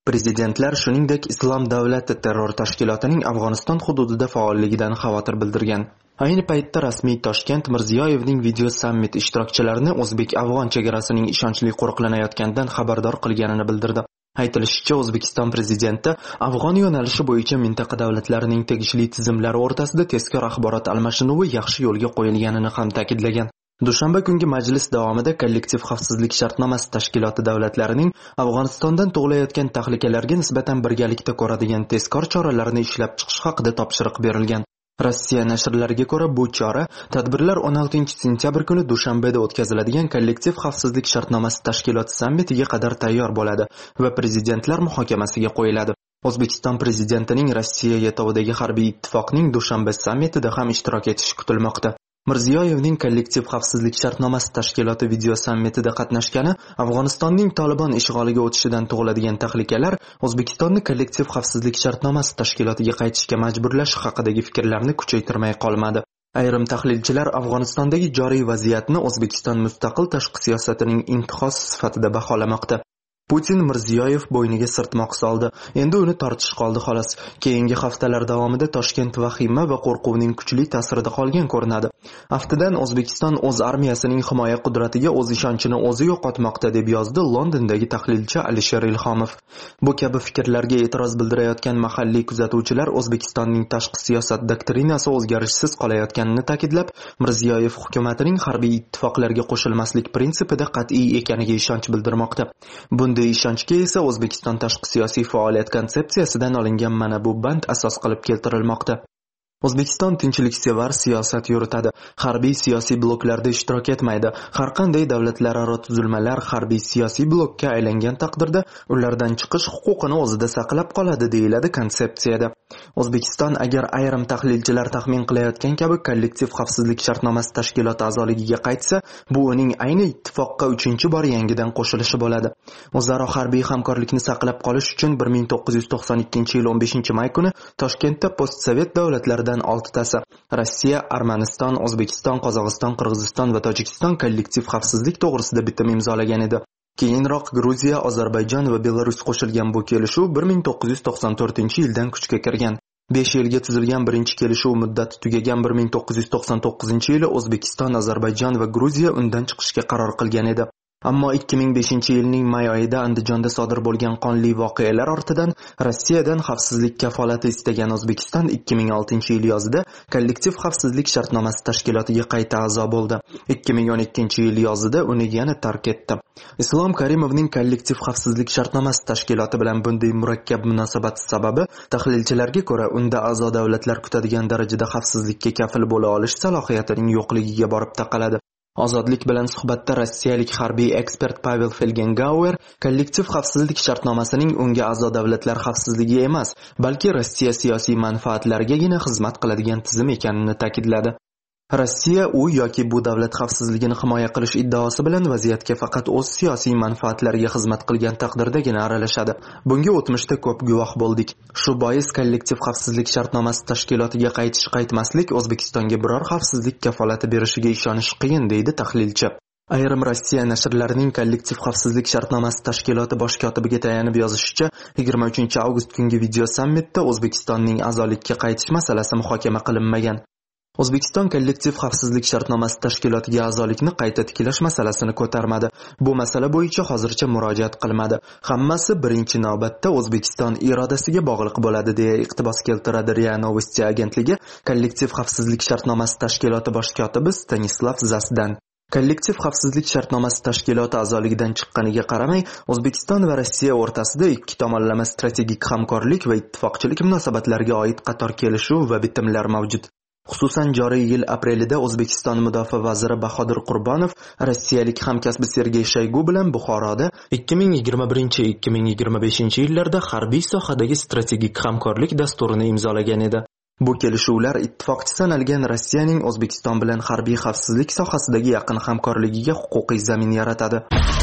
Prezidentlar shuningdek Islom davlati terror tashkilotining Afg'oniston hududida faolligidan xavotir bildirgan. Ayni paytda rasmiy Toshkent Mirziyoyevning video sammit ishtirokchilarini o'zbek-afg'on chegarasining ishonchli qo'riqlanayotganidan xabardor qilganini bildirdi. Aytilishicha, O'zbekiston prezidenti Afg'on yo'nalishi bo'yicha mintaqa davlatlarining tegishli tizimlari o'rtasida tezkor axborot almashinuvi yaxshi yo'lga qo'yilganini ham ta'kidlagan. Dushanba kungi majlis davomida kollektiv xavfsizlik shartnomasi tashkiloti davlatlarining Afg'onistondan tug'ilayotgan tahlikalarga nisbatan birgalikda ko'radigan tezkor choralarni ishlab chiqish haqida topshiriq berilgan. Rossiya nashrlariga ko'ra, bu chora tadbirlar o'n oltinchi sentyabr kuni Dushanbeda o'tkaziladigan kollektiv xavfsizlik shartnomasi tashkiloti sammitiga qadar tayyor bo'ladi va prezidentlar muhokamasiga qo'yiladi. O'zbekiston prezidentining Rossiya yetovidagi harbiy ittifoqning Dushanba sammitida ham ishtirok etishi kutilmoqda. Mirziyoyevning kollektiv xavfsizlik shartnomasi tashkiloti video sammitida qatnashgani Afg'onistonning Tolibon ishg'oliga o'tishidan tug'iladigan tahlikalar O'zbekistonni kollektiv xavfsizlik shartnomasi tashkilotiga qaytishga majburlash haqidagi fikrlarni kuchaytirmay qolmadi. Ayrim tahlilchilar Afg'onistondagi joriy vaziyatni O'zbekiston mustaqil tashqi siyosatining intihosi sifatida baholamoqda. Putin Mirziyoyev bo'yniga sirtmoq soldi. Endi uni tortish qoldi xolos. Keyingi haftalar davomida Toshkent vahima va qo'rquvning kuchli ta'sirida qolgan ko'rinadi. Aftidan O'zbekiston o'z armiyasining himoya qudratiga o'z ishonchini o'zi yo'qotmoqda deb yozdi Londondagi tahlilchi Alisher Ilhomov. Bu kabi fikrlarga e'tiroz bildirayotgan mahalliy kuzatuvchilar O'zbekistonning tashqi siyosat doktrinasi o'zgarishsiz qolayotganini ta'kidlab, Mirziyoyev hukumatining harbiy ittifoqlarga qo'shilmaslik prinsipida qat'iy ekaniga ishonch bildirmoqda. Bunday ishonchga esa O'zbekiston tashqi siyosiy faoliyat konsepsiyasidan olingan mana bu band asos qilib keltirilmoqda. O'zbekiston tinchliksevar siyosat yuritadi. Harbiy siyosiy bloklarda ishtirok etmaydi. Har qanday davlatlararo tuzilmalar harbiy siyosiy blokka aylangan taqdirda ulardan chiqish huquqini o'zida saqlab qoladi, deyiladi konsepsiyada. O'zbekiston agar ayrim tahlilchilar taxmin qilayotgan kabi kollektiv xavfsizlik shartnomasi tashkiloti a'zoligiga qaytsa, bu uning ayni ittifoqqa uchinchi bor yangidan qo'shilishi bo'ladi. O'zaro harbiy hamkorlikni saqlab qolish uchun bir ming to'qqiz yuz to'qson ikkinchi yil o'n beshinchi may kuni Toshkentda postsovet davlatlaridan oltitasi Rossiya, Armaniston, O'zbekiston, Qozog'iston, Qirg'iziston va Tojikiston kollektiv xavfsizlik to'g'risida bitim imzolagan edi. Keyinroq Gruziya, Ozarbayjon va Belarus qo'shilgan bu kelishuv bir ming to'qqiz yuz to'qson to'rtinchi yildan kuchga kirgan. besh yilga tuzilgan birinchi kelishuv muddati tugagan bir ming to'qqiz yuz to'qson to'qqizinchi yili O'zbekiston, Ozarbayjon va Gruziya undan chiqishga qaror qilgan edi. Ammo ikki ming beshinchi yilning may oyida Andijonda sodir bo'lgan qonli voqealar ortidan Rossiyadan xavfsizlik kafolati istagan O'zbekiston ikki ming oltinchi yil yozida kollektiv xavfsizlik shartnomasi tashkilotiga qayta a'zo bo'ldi. ikki ming o'n ikkinchi yil yozida uni yana tark etdi. Islom Karimovning kollektiv xavfsizlik shartnomasi tashkiloti bilan bunday murakkab munosabat sababi tahlilchilarga ko'ra unda a'zo davlatlar kutadigan darajada xavfsizlikka kafil bo'la olish salohiyatining yo'qligiga borib taqaladi. Ozodlik bilan suhbatda rossiyalik harbiy ekspert Pavel Felgengauer kollektiv xavfsizlik shartnomasining unga a'zo davlatlar xavfsizligi emas, balki Rossiya siyosiy manfaatlarigagina xizmat qiladigan tizim ekanini ta'kidladi. Rossiya u yoki bu davlat xavfsizligini himoya qilish iddaosi bilan vaziyatga faqat o'z siyosiy manfaatlariga xizmat qilgan taqdirdagina aralashadi. Bunga o'tmishda ko'p guvoh bo'ldik. Shu bois kollektiv xavfsizlik shartnomasi tashkilotiga qaytish qaytmaslik O'zbekistonga biror xavfsizlik kafolati berishiga ishonish qiyin, deydi tahlilchi. Ayrim Rossiya nashrlarining kollektiv xavfsizlik shartnomasi tashkiloti bosh kotibiga tayanib yozishicha, yigirma uchinchi avgust kungi video sammitda O'zbekistonning a'zolikka qaytish masalasi muhokama qilinmagan. O'zbekiston kollektiv xavfsizlik shartnomasi tashkilotiga a'zolikni qayta tiklash masalasini ko'tarmadi. Bu masala bo'yicha hozircha murojaat qilmadi. Hammasi birinchi navbatda O'zbekiston irodasiga bog'liq bo'ladi, deya iqtibos keltiradi RIA Novosti agentligi kollektiv xavfsizlik shartnomasi tashkiloti bosh kotibi Stanislav Zasdan. Kollektiv xavfsizlik shartnomasi tashkiloti a'zoligidan chiqqaniga qaramay, O'zbekiston va Rossiya o'rtasida ikki tomonlama strategik hamkorlik va ittifoqchilik munosabatlariga oid qator kelishuv va bitimlar mavjud. Xususan joriy yil aprelida O'zbekiston mudofaa vaziri Bahodir Qurbonov rossiyalik hamkasbi Sergey Shoygu bilan Buxoroda ikki ming yigirma birinchi ikki ming yigirma beshinchi yillarda harbiy sohadagi strategik hamkorlik dasturini imzolagan edi. Bu kelishuvlar ittifoqchi sanalgan Rossiyaning O'zbekiston bilan harbiy xavfsizlik sohasidagi yaqin hamkorligiga huquqiy zamin yaratadi.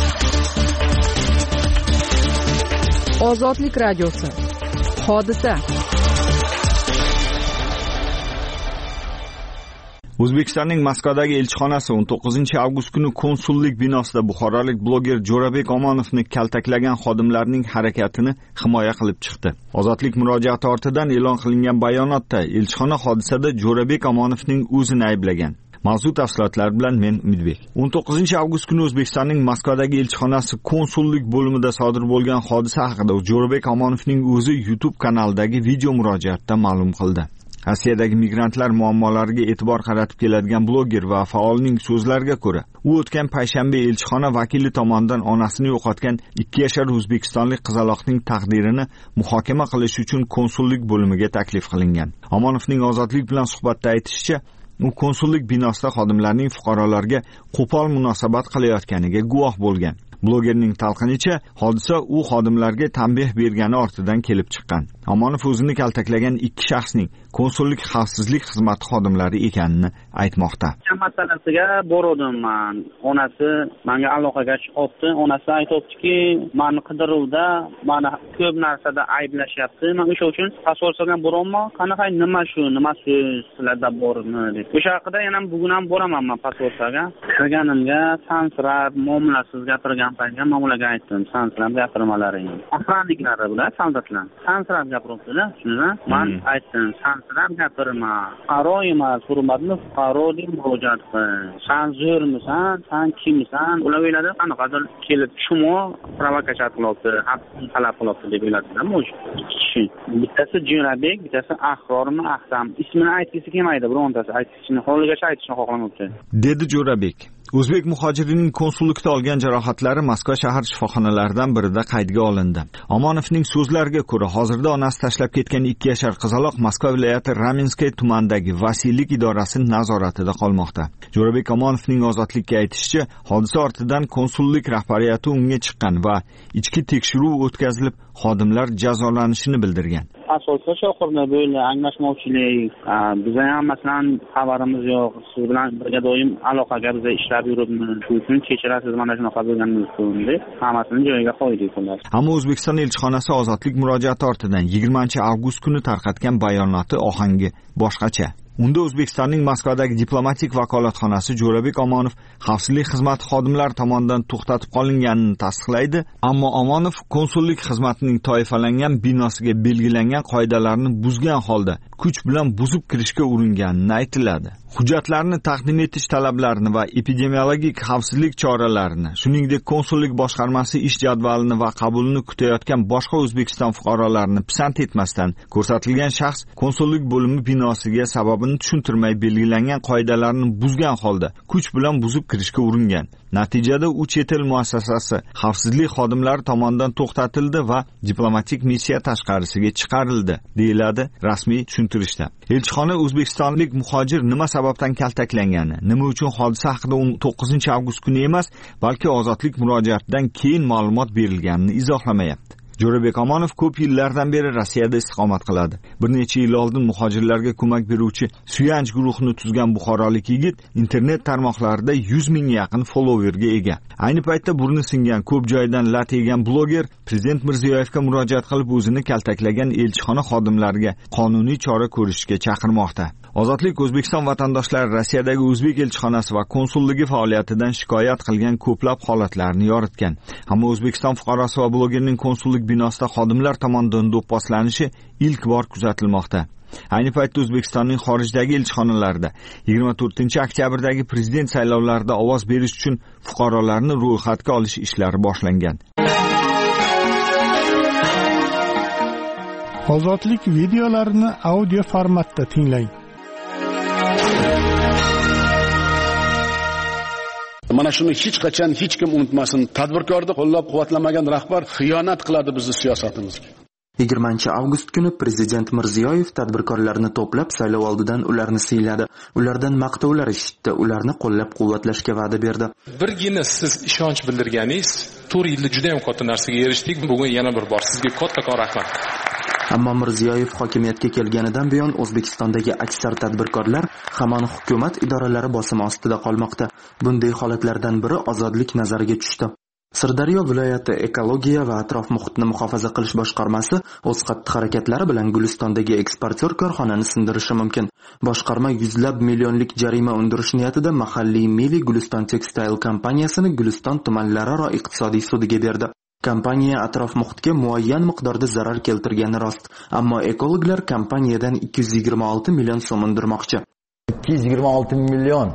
Ozodlik radiosi. Hodisa. O'zbekistonning Moskvadagi elchixonasi o'n to'qqizinchi avgust kuni konsullik binosida buxorolik bloger Jo'rabek Omonovni kaltaklagan xodimlarning harakatini himoya qilib chiqdi. Ozodlik murojaati ortidan e'lon qilingan bayonotda elchixona hodisada Jo'rabek Omonovning o'zini ayblagan. Mavzu tafsilotlari bilan men Umidbek. o'n to'qqizinchi avgust kuni O'zbekistonning Moskvadagi elchixonasi konsullik bo'limida sodir bo'lgan hodisa haqida Jo'rabek Omonovning o'zi YouTube kanalidagi video murojaatda ma'lum qildi. Rossiyadagi migrantlar muammolariga e'tibor qaratib keladigan bloger va faolning so'zlariga ko'ra, u o'tgan payshanba elchixona vakili tomonidan onasini yo'qotgan ikki yashar o'zbekistonlik qizaloqning taqdirini muhokama qilish uchun konsullik bo'limiga taklif qilingan. Omonovning Ozodlik bilan suhbatda aytishicha, u konsullik binosida xodimlarning fuqarolarga qo'pol munosabat qilayotganiga guvoh bo'lgan. Blogerning talqinicha, hodisa u xodimlarga tanbeh bergani ortidan kelib chiqqan. Omonov o'zini kaltaklagan ikki shaxsning konsullik xavfsizlik xizmati xodimlari ekanini aytmoqda. Masalasiga bordim men. Onasi menga aloqaga chiqibdi. Onasi aytibdiki, meni qidiruvda, meni ko'p narsada ayblashyapti. Men o'sha uchun pasportga borolmam. Qanaqa nima shu, nima so'z sizlarda bormi deb. O'sha haqida yana bugun ham boraman men pasportga. Kirganimga sansirab, muomalasiz gapirgan paytda men ularga aytdim, sansirab gapirmalaring. Охранниклari bilan soldatlar. Sansirab gapiribdilar. Shuni men aytdim, sansirab gapirma. Fuqaro emas, hurmatli fuqaro deb murojaat qil. Sen zo'rmisan, sen kimsan? Ular o'yladi, qanaqadir kelib chumo provokatsiya qilyapti, haqqini talab qilyapti deb o'yladilar. Mo'sh. Bittasi Jo'rabek, bittasi Ahrormi, Ahsam. Ismini aytgisi kelmaydi, birontasi aytishni, holigacha aytishni xohlamoqda. Dedi Jo'rabek. O'zbek muhojirining konsullikda olgan jarohatlari Moskva shahar shifoxonalaridan birida qaydga olindi. Omonovning so'zlariga ko'ra, hozirda onasi tashlab ketgan ikki yashar qizaloq Moskva viloyati Raminskay tumanidagi vasiylik idorasi nazoratida qolmoqda. Jo'rabek Omonovning Ozodlikka aytishicha, hodisa ortidan konsullik rahbariyati unga chiqqan va ichki tekshiruv o'tkazilib, xodimlar jazolanishini bildirgan. Asosiy shoqirda bo'ldi, anglashmovchilik, bizga ham masalan xabarimiz yo'q, siz bilan birga doim aloqaga biza ishlab yuribmiz. Shu uchun kechirasiz, mana shunaqa bo'lganimiz uchun deb hammasini joyiga qo'ydik ular. Ammo O'zbekiston elchixonasi Ozodlik murojaati ortidan yigirmanchi avgust kuni tarqatgan bayonoti ohangi boshqacha. Unda O'zbekistonning Moskvadagi diplomatik vakolatxonasi Jo'rabek Omonov xavfsizlik xizmati xodimlari tomonidan to'xtatib qolinganini tasdiqlaydi, ammo Omonov konsullik xizmatining toifalangan binosiga belgilangan qoidalarni buzgan holda kuch bilan buzib kirishga uringanini aytiladi. Hujjatlarni taqdim etish talablarini va epidemiologik xavfsizlik choralarini, shuningdek konsullik boshqarmasi ish jadvalini va qabulini kutayotgan boshqa O'zbekiston fuqarolarini pisand etmasdan ko'rsatilgan shaxs konsullik bo'limi binosiga sababini tushuntirmay belgilangan qoidalarni buzgan holda kuch bilan buzib kirishga uringan. Natijada u chet el muassasasi xavfsizlik xodimlari tomonidan to'xtatildi va diplomatik missiya tashqarisiga chiqarildi, deyiladi rasmiy tushuntirishda. Elchixona O'zbekistonlik muhojir nima sababdan kaltaklangani, nima uchun hodisa haqida o'n to'qqizinchi avgust kuni emas, balki ozodlik murojaatidan keyin ma'lumot berilganini izohlamayapti. Jo'rabek Omonov ko'p yillardan beri Rossiyada istiqomat qiladi. Bir necha yil oldin muhojirlarga ko'mak beruvchi Suyanch guruhini tuzgan buxorolik yigit internet tarmoqlarida yuz mingga yaqin followerga ega. Ayni paytda burni singan, ko'p joydan lat yegan bloger Prezident Mirziyoyevga murojaat qilib o'zini kaltaklagan elchixona xodimlariga qonuniy chora ko'rishga chaqirmoqda. Ozodlik O'zbekiston vatandoshlari Rossiyadagi o'zbek elchixonasi va konsulligi faoliyatidan shikoyat qilgan ko'plab holatlarni yoritgan. Ammo O'zbekiston fuqarosi va blogerning konsullik binosida xodimlar tomonidan do'pposlanishi ilk bor kuzatilmoqda. Ayni paytda O'zbekistonning xorijdagi elchixonalarida yigirma to'rtinchi oktyabrdagi prezident saylovlarida ovoz berish uchun fuqarolarni ro'yxatga olish ishlari boshlangan. Ozodlik videolarini audio formatda tinglang. Mana shuni hech qachon hech kim unutmasin. Tadbirkorni qo'llab-quvvatlamagan rahbar xiyonat qiladi bizning siyosatimizga. yigirmanchi avgust kuni Prezident Mirziyoyev tadbirkorlarni to'plab saylov oldidan ularni siyladi. Ulardan maqtovlar eshitdi, ularni qo'llab-quvvatlashga va'da berdi. Birgina siz ishonch bildirganingiz, to'rt yilda juda ham katta narsaga erishdik. Bugun yana bir bor sizga kattakon rahmat. Ammo Mirziyoyev hokimiyatga kelganidan buyon O'zbekistondagi aksar tadbirkorlar hamon hukumat idoralari bosimi ostida qolmoqda. Bunday holatlardan biri ozodlik nazariga tushdi. Sirdaryo viloyati ekologiya va atrof muhitni muhofaza qilish boshqarmasi o'z xatti-harakatlari bilan Gulistondagi eksportyor korxonani sindirishi mumkin. Boshqarma yuzlab millionlik jarima undirish niyatida mahalliy Mili Guliston Textile kompaniyasini Guliston tumanlararo iqtisodiy sudiga berdi. Kompaniya atrof muhitga muayyan miqdorda zarar keltirgani rost, ammo ekologlar kompaniyadan ikki yuz yigirma olti million so'm undirmoqchi. ikki yuz yigirma olti million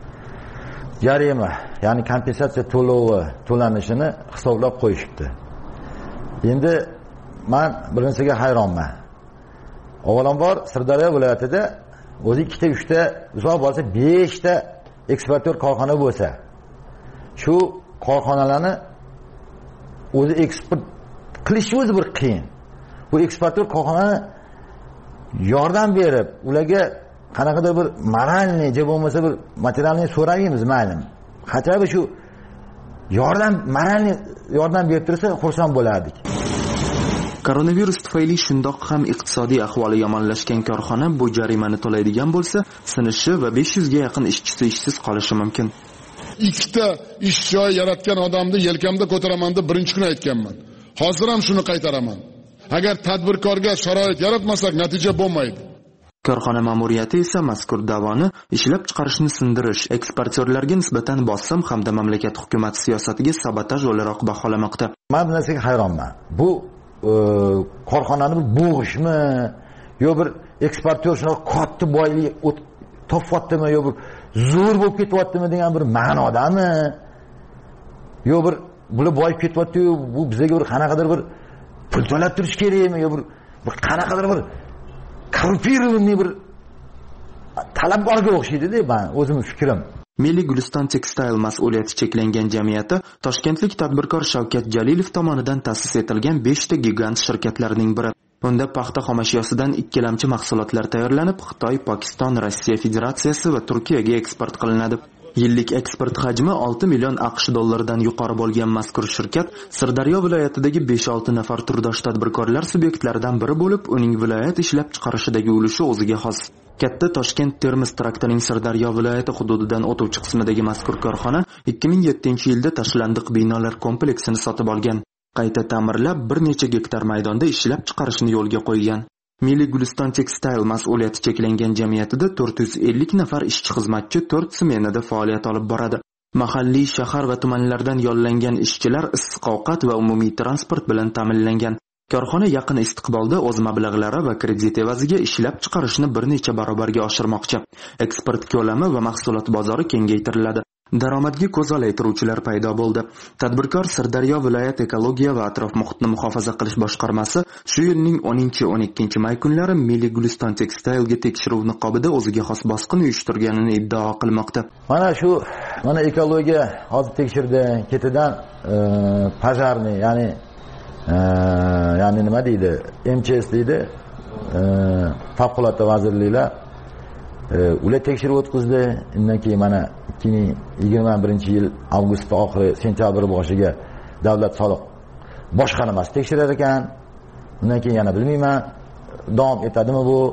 jarima, ya'ni kompensatsiya to'lovi to'lanishini hisoblab qo'yishibdi. Endi men birinchisiga hayronman. Avvalambor Sirdaryo viloyatida o'zi ikkita, uchta, uzoq bo'lsa beshta eksportyor korxona bo'lsa, shu korxonalarni o'zi eksport qilish o'zi bir qiyin. Bu eksportyor korxonani yordam berib, ularga qanaqadir bir moralniy, je bo'lmasa bir materialniy so'raymiz, mayli. Qachon shu yordam, moralniy yordam berib tursa, xursand bo'lardik. Koronavirus tufayli shundoq ham iqtisodiy ahvoli yomonlashgan korxona bu jarimani to'laydigan bo'lsa, sinishi va besh yuzga yaqin ishchisi ishsiz qolishi mumkin. Ikkita ish joy yaratgan odamni yelkamda ko'taraman deb birinchi kun aytganman. Hozir ham shuni qaytaraman. Agar tadbirkorga sharoit yaratmasak, natija bo'lmaydi. Korxona ma'muriyati esa mazkur da'voni ishlab chiqarishni sindirish, eksportyorlarga nisbatan bosim hamda mamlakat hukumati siyosatiga sabotaj o'laroq baholamoqda. Men bu narsaga hayronman. Bu korxonani bir bo'g'ishmi, yo bir eksportyor shuna katta boylik topyaptimi, yo bir zo'r bo'lib ketyaptimi degan bir ma'nodami? Yo bir bular boyib ketyapti-yu, bu bizga bir qanaqadir bir pul to'lab turish kerakmi, yo bir bir qanaqadir bir korrupirованный bir talabgorga o'xshaydi-da, men o'zimning fikrim. Milliy Guliston Textile mas'uliyati cheklangan jamiyati toshkentlik tadbirkor Shavkat Jalilov tomonidan ta'sis etilgan beshta gigant shirkatlarning biri. Unda paxta xomashyosidan ikkilamchi mahsulotlar tayyorlanib, Xitoy, Pokiston, Rossiya Federatsiyasi va Turkiyaga eksport qilinadi. Yillik eksport hajmi olti million AQSh dollaridan yuqori bo'lgan mazkur shirkat Sirdaryo viloyatidagi besh olti nafar turdosh tadbirkorlar subyektlaridan biri bo'lib, uning viloyat ishlab chiqarishidagi ulushi o'ziga xos. Katta Toshkent-Termiz traktorining Sirdaryo viloyati hududidan o'tuvchi qismidagi mazkur korxona ikki ming yettinchi yilda tashlandiq binolar kompleksini sotib olgan. Qayta ta'mirlab bir necha gektar maydonda ishlab chiqarishni yo'lga qo'ygan. Milliy Guliston Textile mas'uliyati cheklangan jamiyatida to'rt yuz ellik nafar ishchi xizmatchi to'rt smenada faoliyat olib boradi. Mahalliy shahar va tumanlardan yollangan ishchilar issiq ovqat va umumiy transport bilan ta'minlangan. Korxona yaqin istiqbolda o'z mablag'lari va kredit evaziga ishlab chiqarishni bir necha barobarga oshirmoqchi. Eksport ko'lami va mahsulot bozori kengaytiriladi. Daromadga ko'zolaytiruvchilar paydo bo'ldi. Tadbirkor Sirdaryo viloyat ekologiya va atrof muhitni muhofaza qilish boshqarmasi shu yilning o'ninchi o'n ikkinchi may kunlari Milliy Guliston Textile'ga tekshiruv niqobida o'ziga xos bosqin uyushtirganini iddao qilmoqda. Mana shu, mana ekologiya hozir tekshirdi, ketidan pajarni, ya'ni ya'ni nima deydi, M C S deydi, favqulodda vazirliklar ular tekshiruv o'tkazdi. Undan keyin mana ikki ming yigirma birinchi yil avgust oxiri, sentyabr boshiga davlat soliq boshqarmasi tekshirar ekan. Undan keyin yana bilmayman, davom etadimi bu?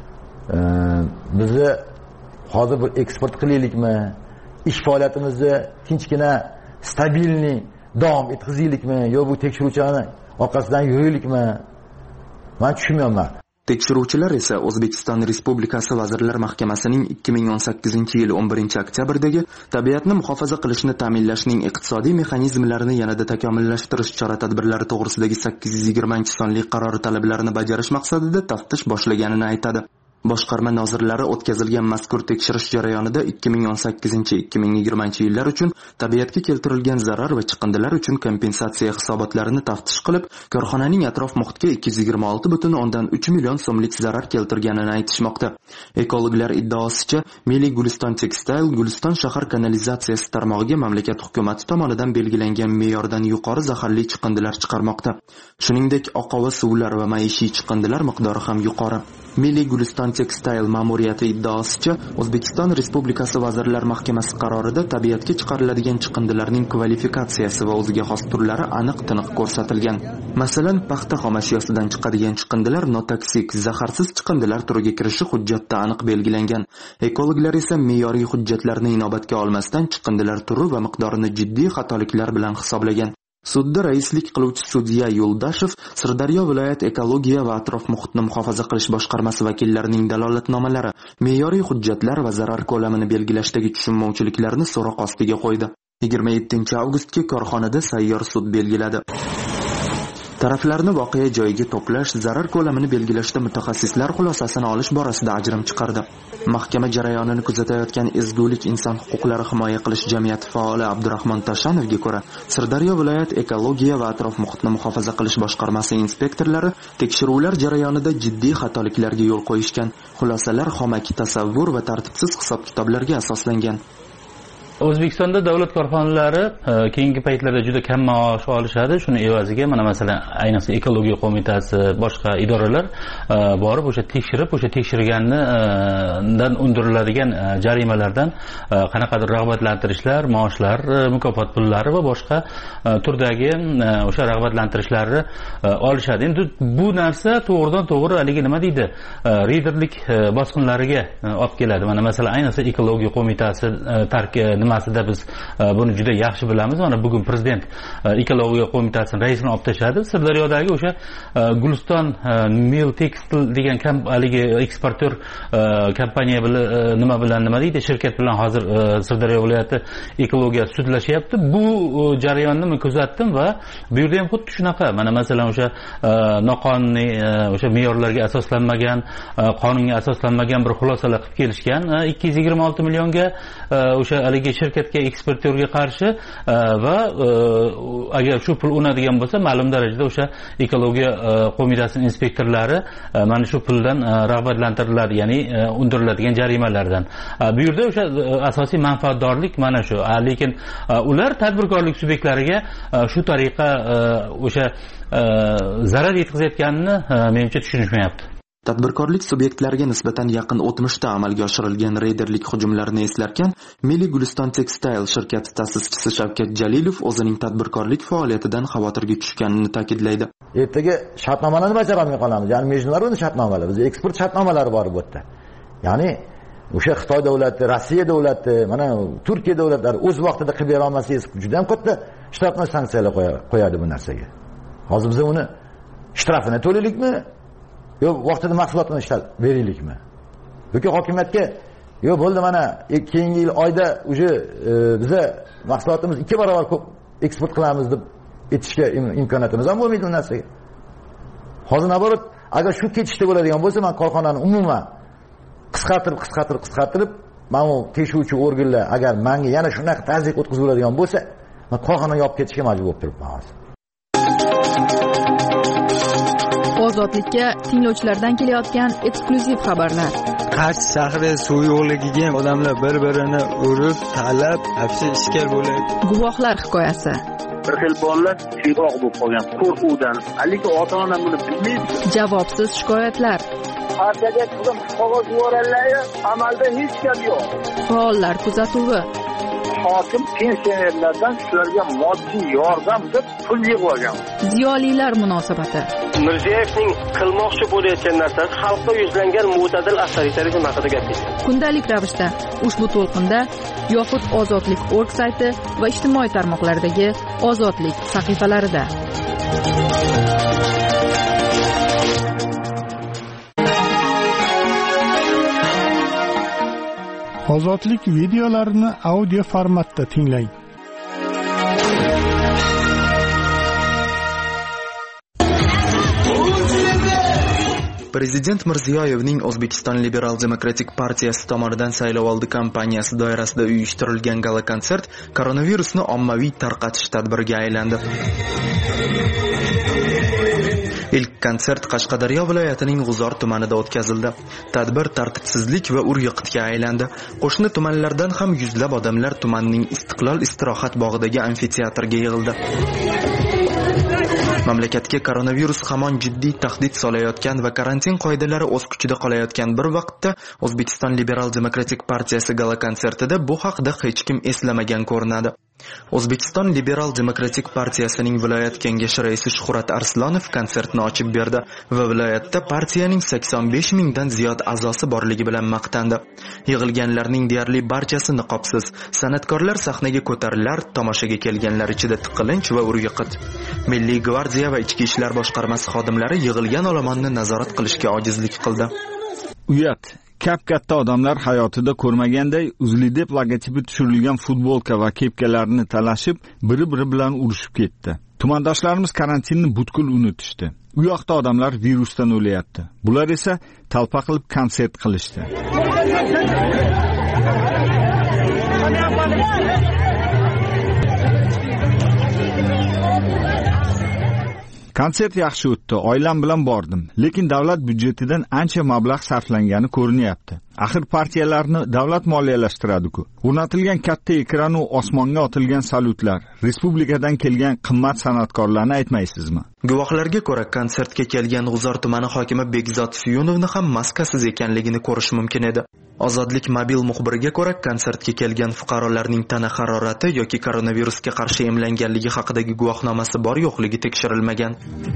Bizni hozir bir eksport qilaylikmi? Ish faoliyatimizni tinchgina, stabilniy davom etkazaylikmi? Yo bu tekshiruvchilarni orqasidan yuraylikmi? Men tushunmayman. Tekshiruvchilar esa O'zbekiston Respublikasi Vazirlar Mahkamasining ikki ming o'n sakkizinchi yil o'n birinchi oktyabrdagi tabiatni muhofaza qilishni ta'minlashning iqtisodiy mexanizmlarini yanada takomillashtirish chora-tadbirlari to'g'risidagi sakkiz yuz yigirmanchi sonli qarori talablarini bajarish maqsadida taftish boshlaganini aytadi. Boshqarma nozirlari o'tkazilgan mazkur tekshirish jarayonida ikki ming o'n sakkizinchi ikki ming yigirmanchi yillar uchun tabiatga keltirilgan zarar va chiqindilar uchun kompensatsiya hisobotlarini taftish qilib, korxonaning atrof muhitga ikki yuz yigirma olti butun o'ndan uch million so'mlik zarar keltirganini aytishmoqda. Ekologlar iddaosicha, Milliy Guliston Textile Guliston shahar kanalizatsiyasi tarmog'iga mamlakat hukumati tomonidan belgilangan me'yordan yuqori zaharli chiqindilar chiqarmoqda. Shuningdek, oqova suvlar va maishiy chiqindilar miqdori ham yuqori. Milliy Guliston Textile ma'muriyati iddaosicha, O'zbekiston Respublikasi Vazirlar Mahkamasi qarorida tabiatga chiqariladigan chiqindilarning kvalifikatsiyasi va o'ziga xos turlari aniq-tiniq ko'rsatilgan. Masalan, paxta xomashiyosidan chiqadigan chiqindilar notoksik, zaharsiz chiqindilar turiga kirishi hujjatda aniq belgilangan. Ekologlar esa me'yoriy hujjatlarni inobatga olmasdan chiqindilar turi va miqdorini jiddiy xatoliklar bilan hisoblagan. Sudda raislik qiluvchi sudya Yo'ldashev Sirdaryo viloyat ekologiya va atrof muhitni muhofaza qilish boshqarmasi vakillarining dalolatnomalari, me'yoriy hujjatlar va zarar ko'lamini belgilashdagi tushunmovchiliklarni so'roq ostiga qo'ydi. yigirma yettinchi avgustga korxonada sayyor sud belgiladi. Taraflarni voqea joyiga to'plash, zarar ko'lamini belgilashda mutaxassislar xulosasini olish borasida ajrim chiqardi. Mahkama jarayonini kuzatayotgan Ezgulik inson huquqlari himoya qilish jamiyati faoli Abdurahmon Tashanovga ko'ra, Sirdaryo viloyat ekologiya va atrof muhitni muhofaza qilish boshqarmasi inspektorlari tekshiruvlar jarayonida jiddiy xatoliklarga yo'l qo'yishgan. Xulosalar xomaki tasavvur va tartibsiz hisob-kitoblarga asoslangan. O'zbekistonda davlat korxonalari keyingi paytlarda juda kam maosh olishadi. Shuni evaziga mana masalan, ayniqsa ekologiya qo'mitasi, boshqa idoralar borib o'sha tekshirib, o'sha tekshirgandan undiriladigan jarimalardan qanaqadir rag'batlantirishlar, maoshlar, mukofot pullari va boshqa turdagi o'sha rag'batlantirishlarni olishadi. Endi bu narsa to'g'ridan to'g'ri haligi nima deydi, reyderlik bosqinlariga olib keladi. Mana masalan, ayniqsa ekologiya qo'mitasi tarki nimasida biz buni juda yaxshi bilamiz. Mana bugun prezident ekologiya qo'mitasining raisini olib tashladi. Sirdaryodagi o'sha Guliston Mill Textile degan haligi eksportyor kompaniya bilan nima bilan nima deydi, shirkat bilan hozir Sirdaryo viloyati ekologiya sudlashyapti. Bu jarayonni men kuzatdim va bu yerda ham xuddi shunaqa. Mana masalan o'sha noqonuniy, o'sha me'yorlarga asoslanmagan, qonunga asoslanmagan bir xulosalar qilib kelishgan. ikki yuz yigirma olti millionga o'sha haligi shirkatga, eksportyorga qarshi va agar shu pul unadigan bo'lsa, ma'lum darajada o'sha ekologiya qo'mitasining inspektorlari mana shu puldan rag'batlantiriladi, ya'ni undiriladigan jarimalardan. Bu yerda o'sha asosiy manfaatdorlik mana shu. Lekin ular tadbirkorlik subyektlariga shu tariqa o'sha zarar yetkazayotganini menimcha tushunishmayapti. Tadbirkorlik subyektlariga nisbatan yaqin o'tmishda amalga oshirilgan reyderlik hujumlarini eslarkan, Milliy Guliston Textile shirkati ta'sischisi Shavkat Jalilov o'zining tadbirkorlik faoliyatidan xavotirga tushganini ta'kidlaydi. Ertaga shartnomalarni bajara olmay qolamiz. Ya'ni международный shartnomalar, bizda eksport shartnomalari bor bu yerda. Ya'ni o'sha Xitoy davlati, Rossiya davlati, mana Turkiya davlatlari o'z vaqtida qilib bera olmasangiz, juda ham katta shtatnoy sanksiyalar qo'yadi bu narsaga. Hozir biz uni shtrafini to'laylikmi? Yo, vaqtida mahsulotni ishlab beraylikmi? Yoki hokimiyatga, yo bo'ldi mana keyingi yil oyda uje biza mahsulotimiz ikki barobar ko'p eksport qilamiz deb aytishga imkoniyatimiz ham bo'lmaydi bu narsaga. Hozir naborot, agar shu ketishda bo'ladigan bo'lsa, men korxonani umuman qisqartirib, qisqartirib, qisqartirib, mana bu tekshiruvchi organlar agar menga yana shunaqa tazyiq o'tkazib bo'ladigan bo'lsa, men korxonani yopib ketishga majbur bo'lib turibman hozir. Ozodlikka tinglovchilardan kelayotgan eksklyuziv xabarlar. Qarshi shahri suv yo'qligiga odamlar bir-birini urib, talab, hapsi ishkal bo'ladi. Guvohlar hikoyasi. Bir xil bolalar siyroq bo'lib qolgan qo'rquvdan. Aliki ota-ona buni bilmaydi. Javobsiz shikoyatlar. Partiyaga qilib qog'oz yuborganlar, amalda hech gap yo'q. Faollar kuzatuvi. Hokim pensionerlardan shularga moddiy yordam deb pul yig'ib olgan. Ziyolilar munosabati. Mirziyoyevning qilmoqchi bo'layotgan narsasi xalqqa yuzlangan mo'tadil avtoritarizm haqida gapirdi. Kundalik ravishda ushbu to'lqinda yoxud Ozodlik nokta org sayti va ijtimoiy tarmoqlardagi Ozodlik sahifalarida. Ozodlik videolarini audio formatda tinglang. Prezident Mirziyoyevning O'zbekiston Liberal Demokratik partiyasi tomonidan saylovoldi kampaniyasi doirasida uyushtirilgan gala konsert koronavirusni ommaviy tarqatish tadbiriga aylandi. Ilk konsert Qashqadaryo viloyatining G'uzor tumanida o'tkazildi. Tadbir tartibsizlik va ur-yiqitga aylandi. Qo'shni tumanlardan ham yuzlab odamlar tumanning Istiqlol istirohat bog'idagi amfiteatrga yig'ildi. Mamlakatga koronavirus hamon jiddiy tahdid solayotgan va karantin qoidalari o'z kuchida qolayotgan bir vaqtda O'zbekiston Liberal Demokratik partiyasi gala konsertida bu haqda hech kim eslamagan ko'rinadi. O'zbekiston Liberal Demokratik partiyasining viloyat kengashi raisi Shuhrat Arslonov konsertni ochib berdi va viloyatda partiyaning sakson besh mingdan ziyod a'zosi borligi bilan maqtandi. Yig'ilganlarning deyarli barchasi niqobsiz. San'atkorlar sahnaga ko'tarilar, tomoshaga kelganlar ichida tiqilinch va ur-yiqit. Milliy gvardiya va ichki ishlar boshqarmasi xodimlari yig'ilgan olomonni nazorat qilishga ojizlik qildi. Uyat kap-katta odamlar hayotida ko'rmaganday Uzlidep logotipi tushirilgan futbolka va kepkalarni talashib, biri-biri bilan urushib ketdi. Tumandoshlarimiz karantinni butkul unutishdi. U yoqda odamlar virusdan o'layapti. Bular esa talpa qilib konsert qilishdi. Konsert yaxshi o'tdi, oilam bilan bordim, lekin davlat byudjetidan ancha mablag' sarflangani ko'rinyapti. Axir partiyalarni davlat moliyalashtiradi-ku. O'rnatilgan katta ekran va osmonga otilgan salutlar, respublikadan kelgan qimmat san'atkorlarni aytmaysizmi? Guvohlarga ko'ra, konsertga kelgan G'uzor tumani hokimi Bekzod Suyunovni ham maskasiz ekanligini ko'rish mumkin edi. Ozodlik mobil muxbiriga ko'ra, konsertga kelgan fuqarolarning tana harorati yoki koronavirusga qarshi emlanganligi haqidagi guvohnomasi bor-yo'qligi tekshirilmagan.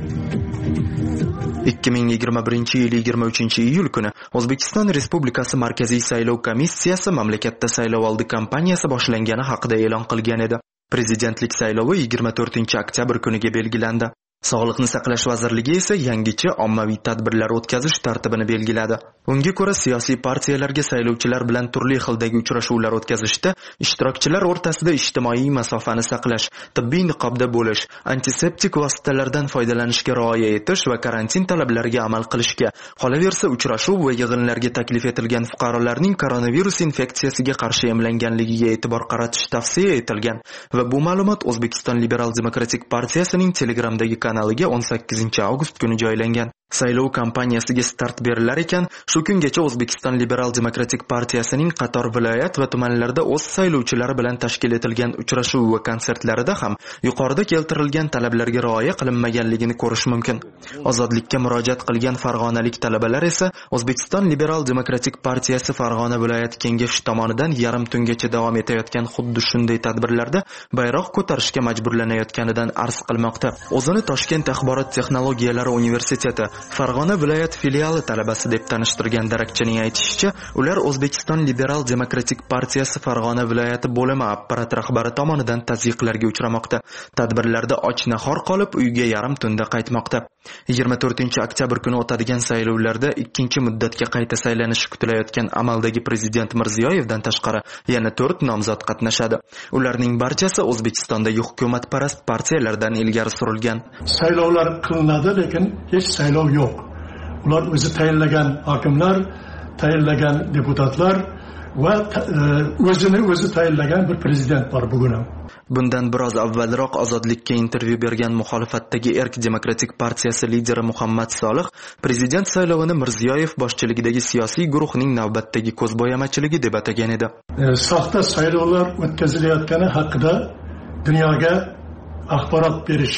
ikki ming yigirma birinchi yil yigirma uchinchi iyul kuni O'zbekiston Respublikasi Markaziy saylov komissiyasi mamlakatda saylovoldi kampaniyasi boshlangani haqida e'lon qilgan edi. Prezidentlik saylovi yigirma to'rtinchi oktyabr kuniga belgilandi. Sog'liqni saqlash vazirligi esa yangicha ommaviy tadbirlar o'tkazish tartibini belgiladi. Unga ko'ra, siyosiy partiyalarga saylovchilar bilan turli xildagi uchrashuvlar o'tkazishda ishtirokchilar o'rtasida ijtimoiy masofani saqlash, tibbiy niqobda bo'lish, antiseptik vositalardan foydalanishga rioya etish va karantin talablariga amal qilishga, qolaversa uchrashuv va yig'inlarga taklif etilgan fuqarolarning koronavirus infeksiyasiga qarshi emlanganligiga e'tibor qaratish tavsiya etilgan va bu ma'lumot O'zbekiston Liberal Demokratik partiyasining Telegramdagi kanaliga o'n sakkizinchi avgust kuni joylangan. Saylov kampaniyasiga start berilar ekan, shu kungacha O'zbekiston Liberal Demokratik partiyasining qator viloyat va tumanlarda o'z saylovchilari bilan tashkil etilgan uchrashuv va konsertlarida ham yuqorida keltirilgan talablarga rioya qilinmaganligini ko'rish mumkin. Ozodlikka murojaat qilgan farg'onalik talabalar esa O'zbekiston Liberal Demokratik partiyasi Farg'ona viloyat kengashi tomonidan yarim tungacha davom etayotgan xuddi shunday tadbirlarda bayroq ko'tarishga majburlanayotganidan arz qilmoqda. O'zini Toshkent axborot texnologiyalari universiteti Farg'ona viloyat filiali talabasi deb tanishtirgan darakchining aytishicha, ular O'zbekiston Liberal Demokratik partiyasi Farg'ona viloyati bo'limi apparat rahbari tomonidan tazyiqlarga uchramoqda. Tadbirlarda och-nahor qolib, uyga yarim tunda qaytmoqda. yigirma to'rtinchi oktyabr kuni o'tadigan saylovlarda ikkinchi muddatga qayta saylanishi kutilayotgan amaldagi prezident Mirziyoyevdan tashqari yana to'rt nomzod qatnashadi. Ularning barchasi O'zbekistondagi hukumatparast partiyalardan ilgari surilgan. Saylovlar qilinadi, lekin hech saylov yo'q. Ular o'zi tayinlagan hokimlar, tayinlagan deputatlar va o'zini o'zi tayinlagan bir prezident bor bugun ham. Bundan biroz avvalroq Ozodlikka intervyu bergan muxolifatdagi Erk Demokratik partiyasi lideri Muhammad Solih prezident saylovini Mirziyoyev boshchiligidagi siyosiy guruhning navbatdagi ko'zbo'yamachiligi deb atagan edi. Soxta saylovlar o'tkazilayotgani haqida dunyoga axborot berish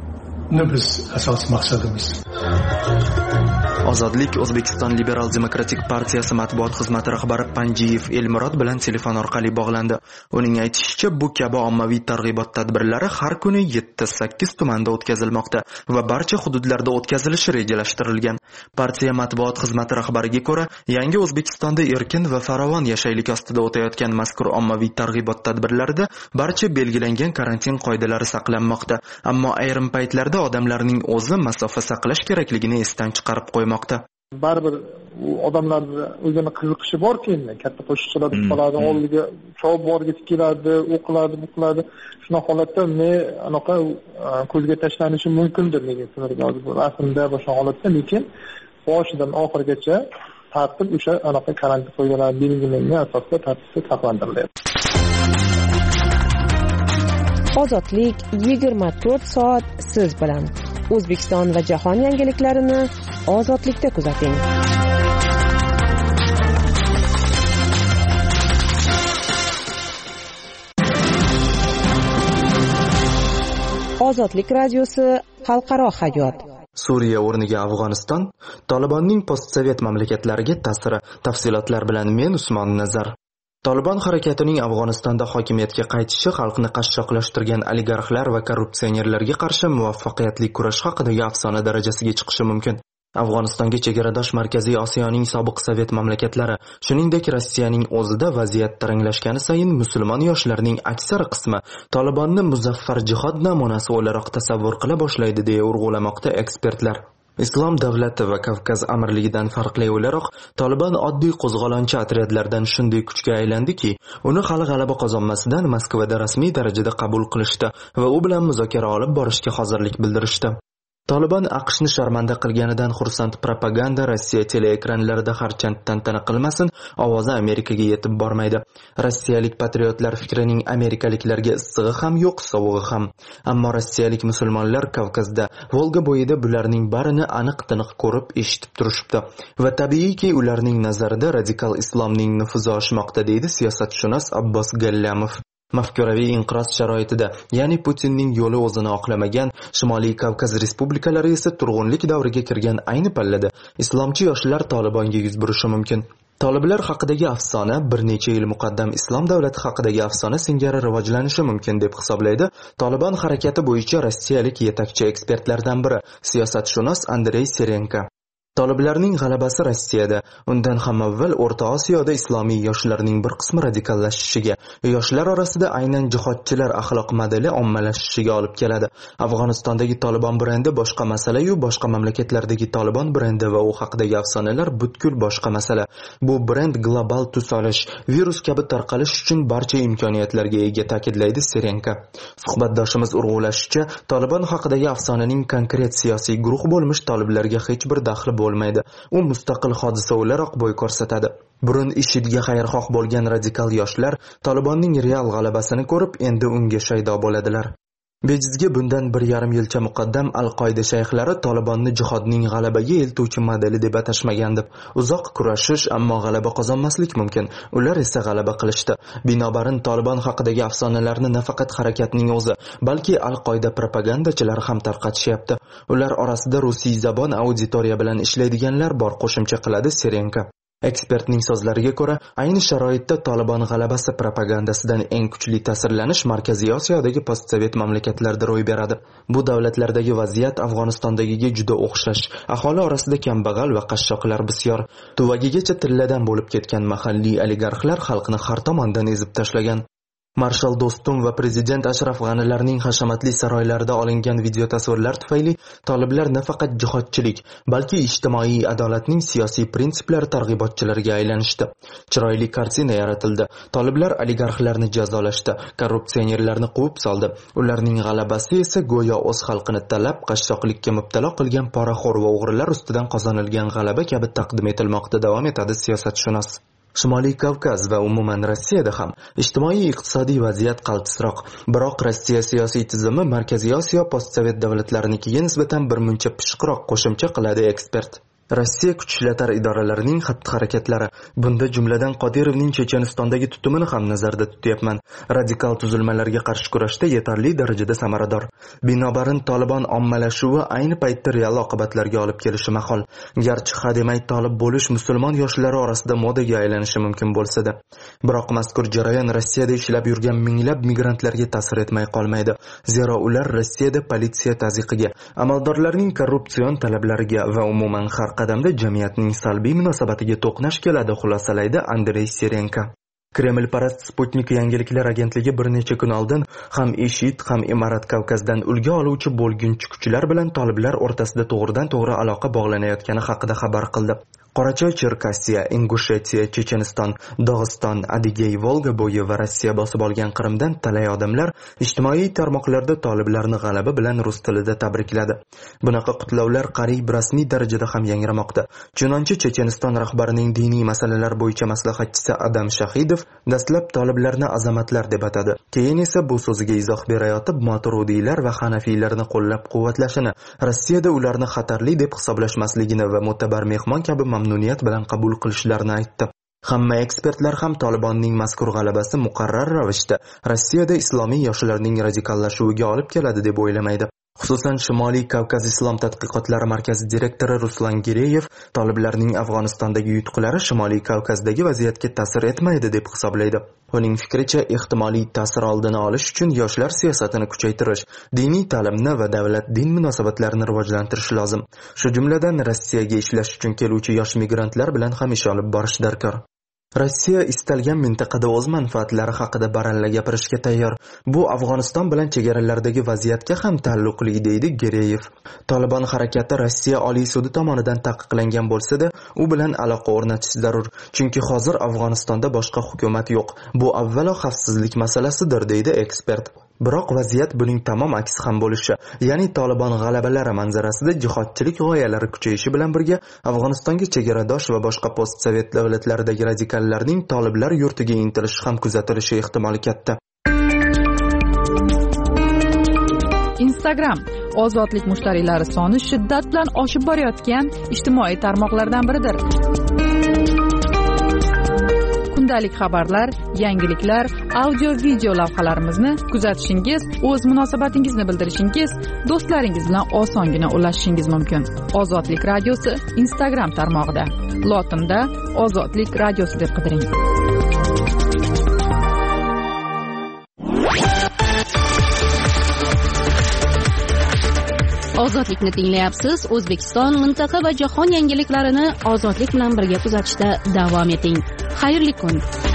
biz asosiy maqsadimiz. Ozodlik O'zbekiston Liberal Demokratik partiyasi matbuot xizmati rahbari Panjiyev Elmurod bilan telefon orqali bog'landi. Uning aytishicha, bu kabi ommaviy targ'ibot tadbirlari har kuni yetti sakkiz tumanda o'tkazilmoqda va barcha hududlarda o'tkazilishi rejalashtirilgan. Partiya matbuot xizmati rahbariga ko'ra, yangi O'zbekistonda erkin va farovon yashaylik ostida o'tayotgan mazkur ommaviy targ'ibot tadbirlarida barcha belgilangan karantin qoidalari saqlanmoqda, ammo ayrim paytlarda odamlarning o'zi masofa saqlash kerakligini esdan chiqarib qo'ymoqda. Baribir odamlarning o'zini qiziqishi bor-ku, endi katta qo'shiqchilar qoladi, oldiga chop borgisi keladi, o'qiladi, buqiladi. Shuna holatda men anaqa ko'zga tashlanishi mumkindir, lekin sizlarga hozir aslida boshqa holatda, lekin boshidan oxirigacha tartib o'sha anaqa karantin qoidalari belgilangan asosda tartibda saqlantiriladi. Ozodlik yigirma to'rt soat siz bilan. O'zbekiston va jahon yangiliklarini Ozodlikda kuzating. Ozodlik radiosi xalqaro hayot. Suriya o'rniga Afg'oniston, Tolibonning postsovet mamlakatlariga ta'siri. Tafsilotlar bilan men Usmon Nazar. Tolibon harakatining Afg'onistonda hokimiyatga qaytishi xalqni qashshoqlashtirgan oligarxlar va korrupsionerlarga qarshi muvaffaqiyatli kurash haqidagi afsona darajasiga chiqishi mumkin. Afg'onistonga chegaradosh Markaziy Osiyoning sobiq sovet mamlakatlari, shuningdek Rossiyaning o'zida vaziyat taranglashgani sayin musulmon yoshlarining aksar qismi Tolibonni muzaffar jihod namunasi o'laroq tasavvur qila boshlaydi deya urg'ulamoqda ekspertlar. Islom davlati va Kavkaz amirligidan farqli o'laroq, Tolibon oddiy qo'zg'olonchi otryadlardan shunday kuchga aylandiki, uni hali g'alaba qozonmasidan Moskvada rasmiy darajada qabul qilishdi va u bilan muzokara olib borishga hozirlik bildirishdi. Tolibon AQShni sharmanda qilganidan xursand propaganda Rossiya teleekranlarida harchand tantana qilmasin, ovozi Amerikaga yetib bormaydi. Rossiyalik patriotlar fikrining amerikaliklarga issig'i ham yo'q, sovug'i ham. Ammo rossiyalik musulmonlar Kavkazda, Volga bo'yida bularning barini aniq-tiniq ko'rib, eshitib turishibdi. Va tabiiyki, ularning nazarida radikal islomning nufuzi oshmoqda, deydi siyosatshunos Abbos Gallamov. Mafkuraviy inqiroz sharoitida, ya'ni Putinning yo'li o'zini oqlamagan Shimoliy Kavkaz respublikalari esa turg'unlik davriga kirgan ayni pallada islomchi yoshlar Tolibonga yuz burishi mumkin. Toliblar haqidagi afsona bir necha yil muqaddam islom davlati haqidagi afsona singari rivojlanishi mumkin deb hisoblaydi Tolibon harakati bo'yicha rossiyalik yetakchi ekspertlardan biri, siyosatshunos Andrey Serenko. Toliblarning g'alabasi Rossiyada, undan ham avval O'rta Osiyoda islomiy yoshlarning bir qismi radikallashishiga, yoshlar orasida aynan jihodchilar axloq modeli ommalashishiga olib keladi. Afg'onistondagi Tolibon brendi boshqa masala-yu, boshqa mamlakatlardagi Tolibon brendi va u haqidagi afsonalar butkul boshqa masala. Bu brend global tus olish, virus kabi tarqalish uchun barcha imkoniyatlarga ega, ta'kidlaydi Serenko. Suhbatdoshimiz urg'ulashicha, Tolibon haqidagi afsonaning konkret siyosiy guruh bo'lmish toliblarga hech bir daxli bo'lmaydi. U mustaqil hodisa o'laroq bo'y ko'rsatadi. Burun IShIDga xayrixoh bo'lgan radikal yoshlar Tolibonning real g'alabasini ko'rib, endi unga shaydo bo'ladilar. Bejizga bundan bir yarim yilcha muqaddam Al-Qoida shayxlari Tolibonni jihodning g'alabaga eltuvchi modeli deb atashmagandi. Uzoq kurashish, ammo g'alaba qozonmaslik mumkin. Ular esa g'alaba qilishdi. Binobarin Tolibon haqidagi afsonalarni nafaqat harakatning o'zi, balki Al-Qoida propagandachilari ham tarqatishyapti. Ular orasida rusiy zabon auditoriya bilan ishlaydiganlar bor, qo'shimcha qiladi Serenko. Ekspertning so'zlariga ko'ra, ayni sharoitda Tolibon g'alabasi propagandasidan eng kuchli ta'sirlanish Markaziy Osiyodagi postsovet mamlakatlarda ro'y beradi. Bu davlatlardagi vaziyat Afg'onistondagiga juda o'xshash. Aholi orasida kambag'al va qashshoqlar bisyor. Tuvagigacha tilladan bo'lib ketgan mahalliy oligarxlar xalqni har tomondan ezib tashlagan. Marshal Do'stum va prezident Ashraf G'anilarning hashamatli saroylarida olingan video tasvirlar tufayli toliblar nafaqat jihodchilik, balki ijtimoiy adolatning siyosiy prinsiplari targ'ibotchilariga aylanishdi. Chiroyli kartina yaratildi. Toliblar oligarxlarni jazolashdi, korrupsionerlarni quvib soldi. Ularning g'alabasi esa go'yo o'z xalqini talab, qashshoqlikka mubtalo qilgan poraxo'r va o'g'rilar ustidan qozonilgan g'alaba kabi taqdim etilmoqda, davom etadi siyosatshunos. Shimoliy Kavkaz va umuman Rossiyada ham ijtimoiy-iqtisodiy vaziyat qaltisroq. Biroq Rossiya siyosiy tizimi Markaziy Osiyo postsovet davlatlarininkiga nisbatan bir muncha pishiqroq, qo'shimcha qiladi ekspert. Rossiya kuch ishlatar idoralarining xatti-harakatlari, bunda jumladan Qodirovning Chechenistondagi tutumini ham nazarda tutyapman, radikal tuzilmalarga qarshi kurashda yetarli darajada samarador. Binobarin Tolibon ommalashuvi ayni paytda real oqibatlarga olib kelishi mahol. Garchi hademay tolib bo'lish musulmon yoshlari orasida modaga aylanishi mumkin bo'lsa-da, biroq mazkur jarayon Rossiyada ishlab yurgan minglab migrantlarga ta'sir etmay qolmaydi. Zero ular Rossiyada politsiya tazyiqiga, amaldorlarning korrupsion talablariga va umuman har qadamda jamiyatning salbiy munosabatiga to'qnash keladi, xulosalaydi Andrey Serenko. Kreml parast Sputnik yangiliklar agentligi bir necha kun oldin ham IShID, ham Imorat Kavkazdan ulgu oluvchi bo'lgunchi kuchlar bilan toliblar o'rtasida to'g'ridan-to'g'ri aloqa bog'lanayotgani haqida xabar qildi. Qorachoy Cherkasiya, Ingushetiya, Checheniston, Dog'iston, Adigey, Volga bo'yi va Rossiya bosib olgan Qrimdan talay odamlar ijtimoiy tarmoqlarda toliblarni g'alaba bilan rus tilida tabrikladi. Bunaqa qutlovlar qariyb rasmiy darajada ham yangramoqda. Chunonchi Checheniston rahbarining diniy masalalar bo'yicha maslahatchisi Adam Shahidov dastlab toliblarni azamatlar deb atadi. Keyin esa bu so'ziga izoh berayotib Moturudiylar va Hanafiylarni qo'llab-quvvatlashini, Rossiyada ularni xatarli deb hisoblashmasligini va mo'tabar mehmon kabi mamnuniyat bilan qabul qilishlarini aytdi. Hamma ekspertlar ham Tolibonning mazkur g'alabasi muqarrar ravishda Rossiyada islomiy yoshlarning radikallashuviga olib keladi deb o'ylamaydi. Xususan Shimoliy Kavkaz Islom tadqiqotlari markazi direktori Ruslan Gireyev toliblarning Afg'onistondagi yutuqlari Shimoliy Kavkazdagi vaziyatga ta'sir etmaydi deb hisoblaydi. Uning fikricha, ehtimoliy ta'sir oldini olish uchun yoshlar siyosatini kuchaytirish, diniy ta'limni va davlat-din munosabatlarini rivojlantirish lozim. Shu jumladan Rossiyaga ishlash uchun keluvchi yosh migrantlar bilan ham ish olib borish darkor. Rossiya istalgan mintaqada o'z manfaatlari haqida baralla gapirishga tayyor. Bu Afg'oniston bilan chegaralardagi vaziyatga ham taalluqli, deydi Gereyev. Tolibon harakati Rossiya Oliy sudi tomonidan taqiqlangan bo'lsa-da, u bilan aloqa o'rnatish zarur. Chunki hozir Afg'onistonda boshqa hukumat yo'q. Bu avvalo xavfsizlik masalasidir, deydi ekspert. Biroq vaziyat buning tamom aksi ham bo'lishi, ya'ni Tolibon g'alabalari manzarasida jihodchilik g'oyalari kuchayishi bilan birga Afg'onistonga chegaradosh va boshqa post-sovet davlatlaridagi radikallarning toliblar yurtiga intilishi ham kuzatilishi ehtimoli katta. Instagram ozodlik mushtariylari soni shiddat bilan oshib borayotgan ijtimoiy tarmoqlardan biridir. Kundalik xabarlar, yangiliklar, audio-video lavhalarimizni kuzatishingiz, o'z munosabatingizni bildirishingiz, do'stlaringiz bilan osongina ulashishingiz mumkin. Ozodlik radiosi Instagram tarmog'ida. Lotinda Ozodlik radiosi deb qidiring. Ozodlikni tinglayapsiz. O'zbekiston, mintaqa va jahon yangiliklarini ozodlik bilan birga kuzatishda davom eting. Xayrli kun.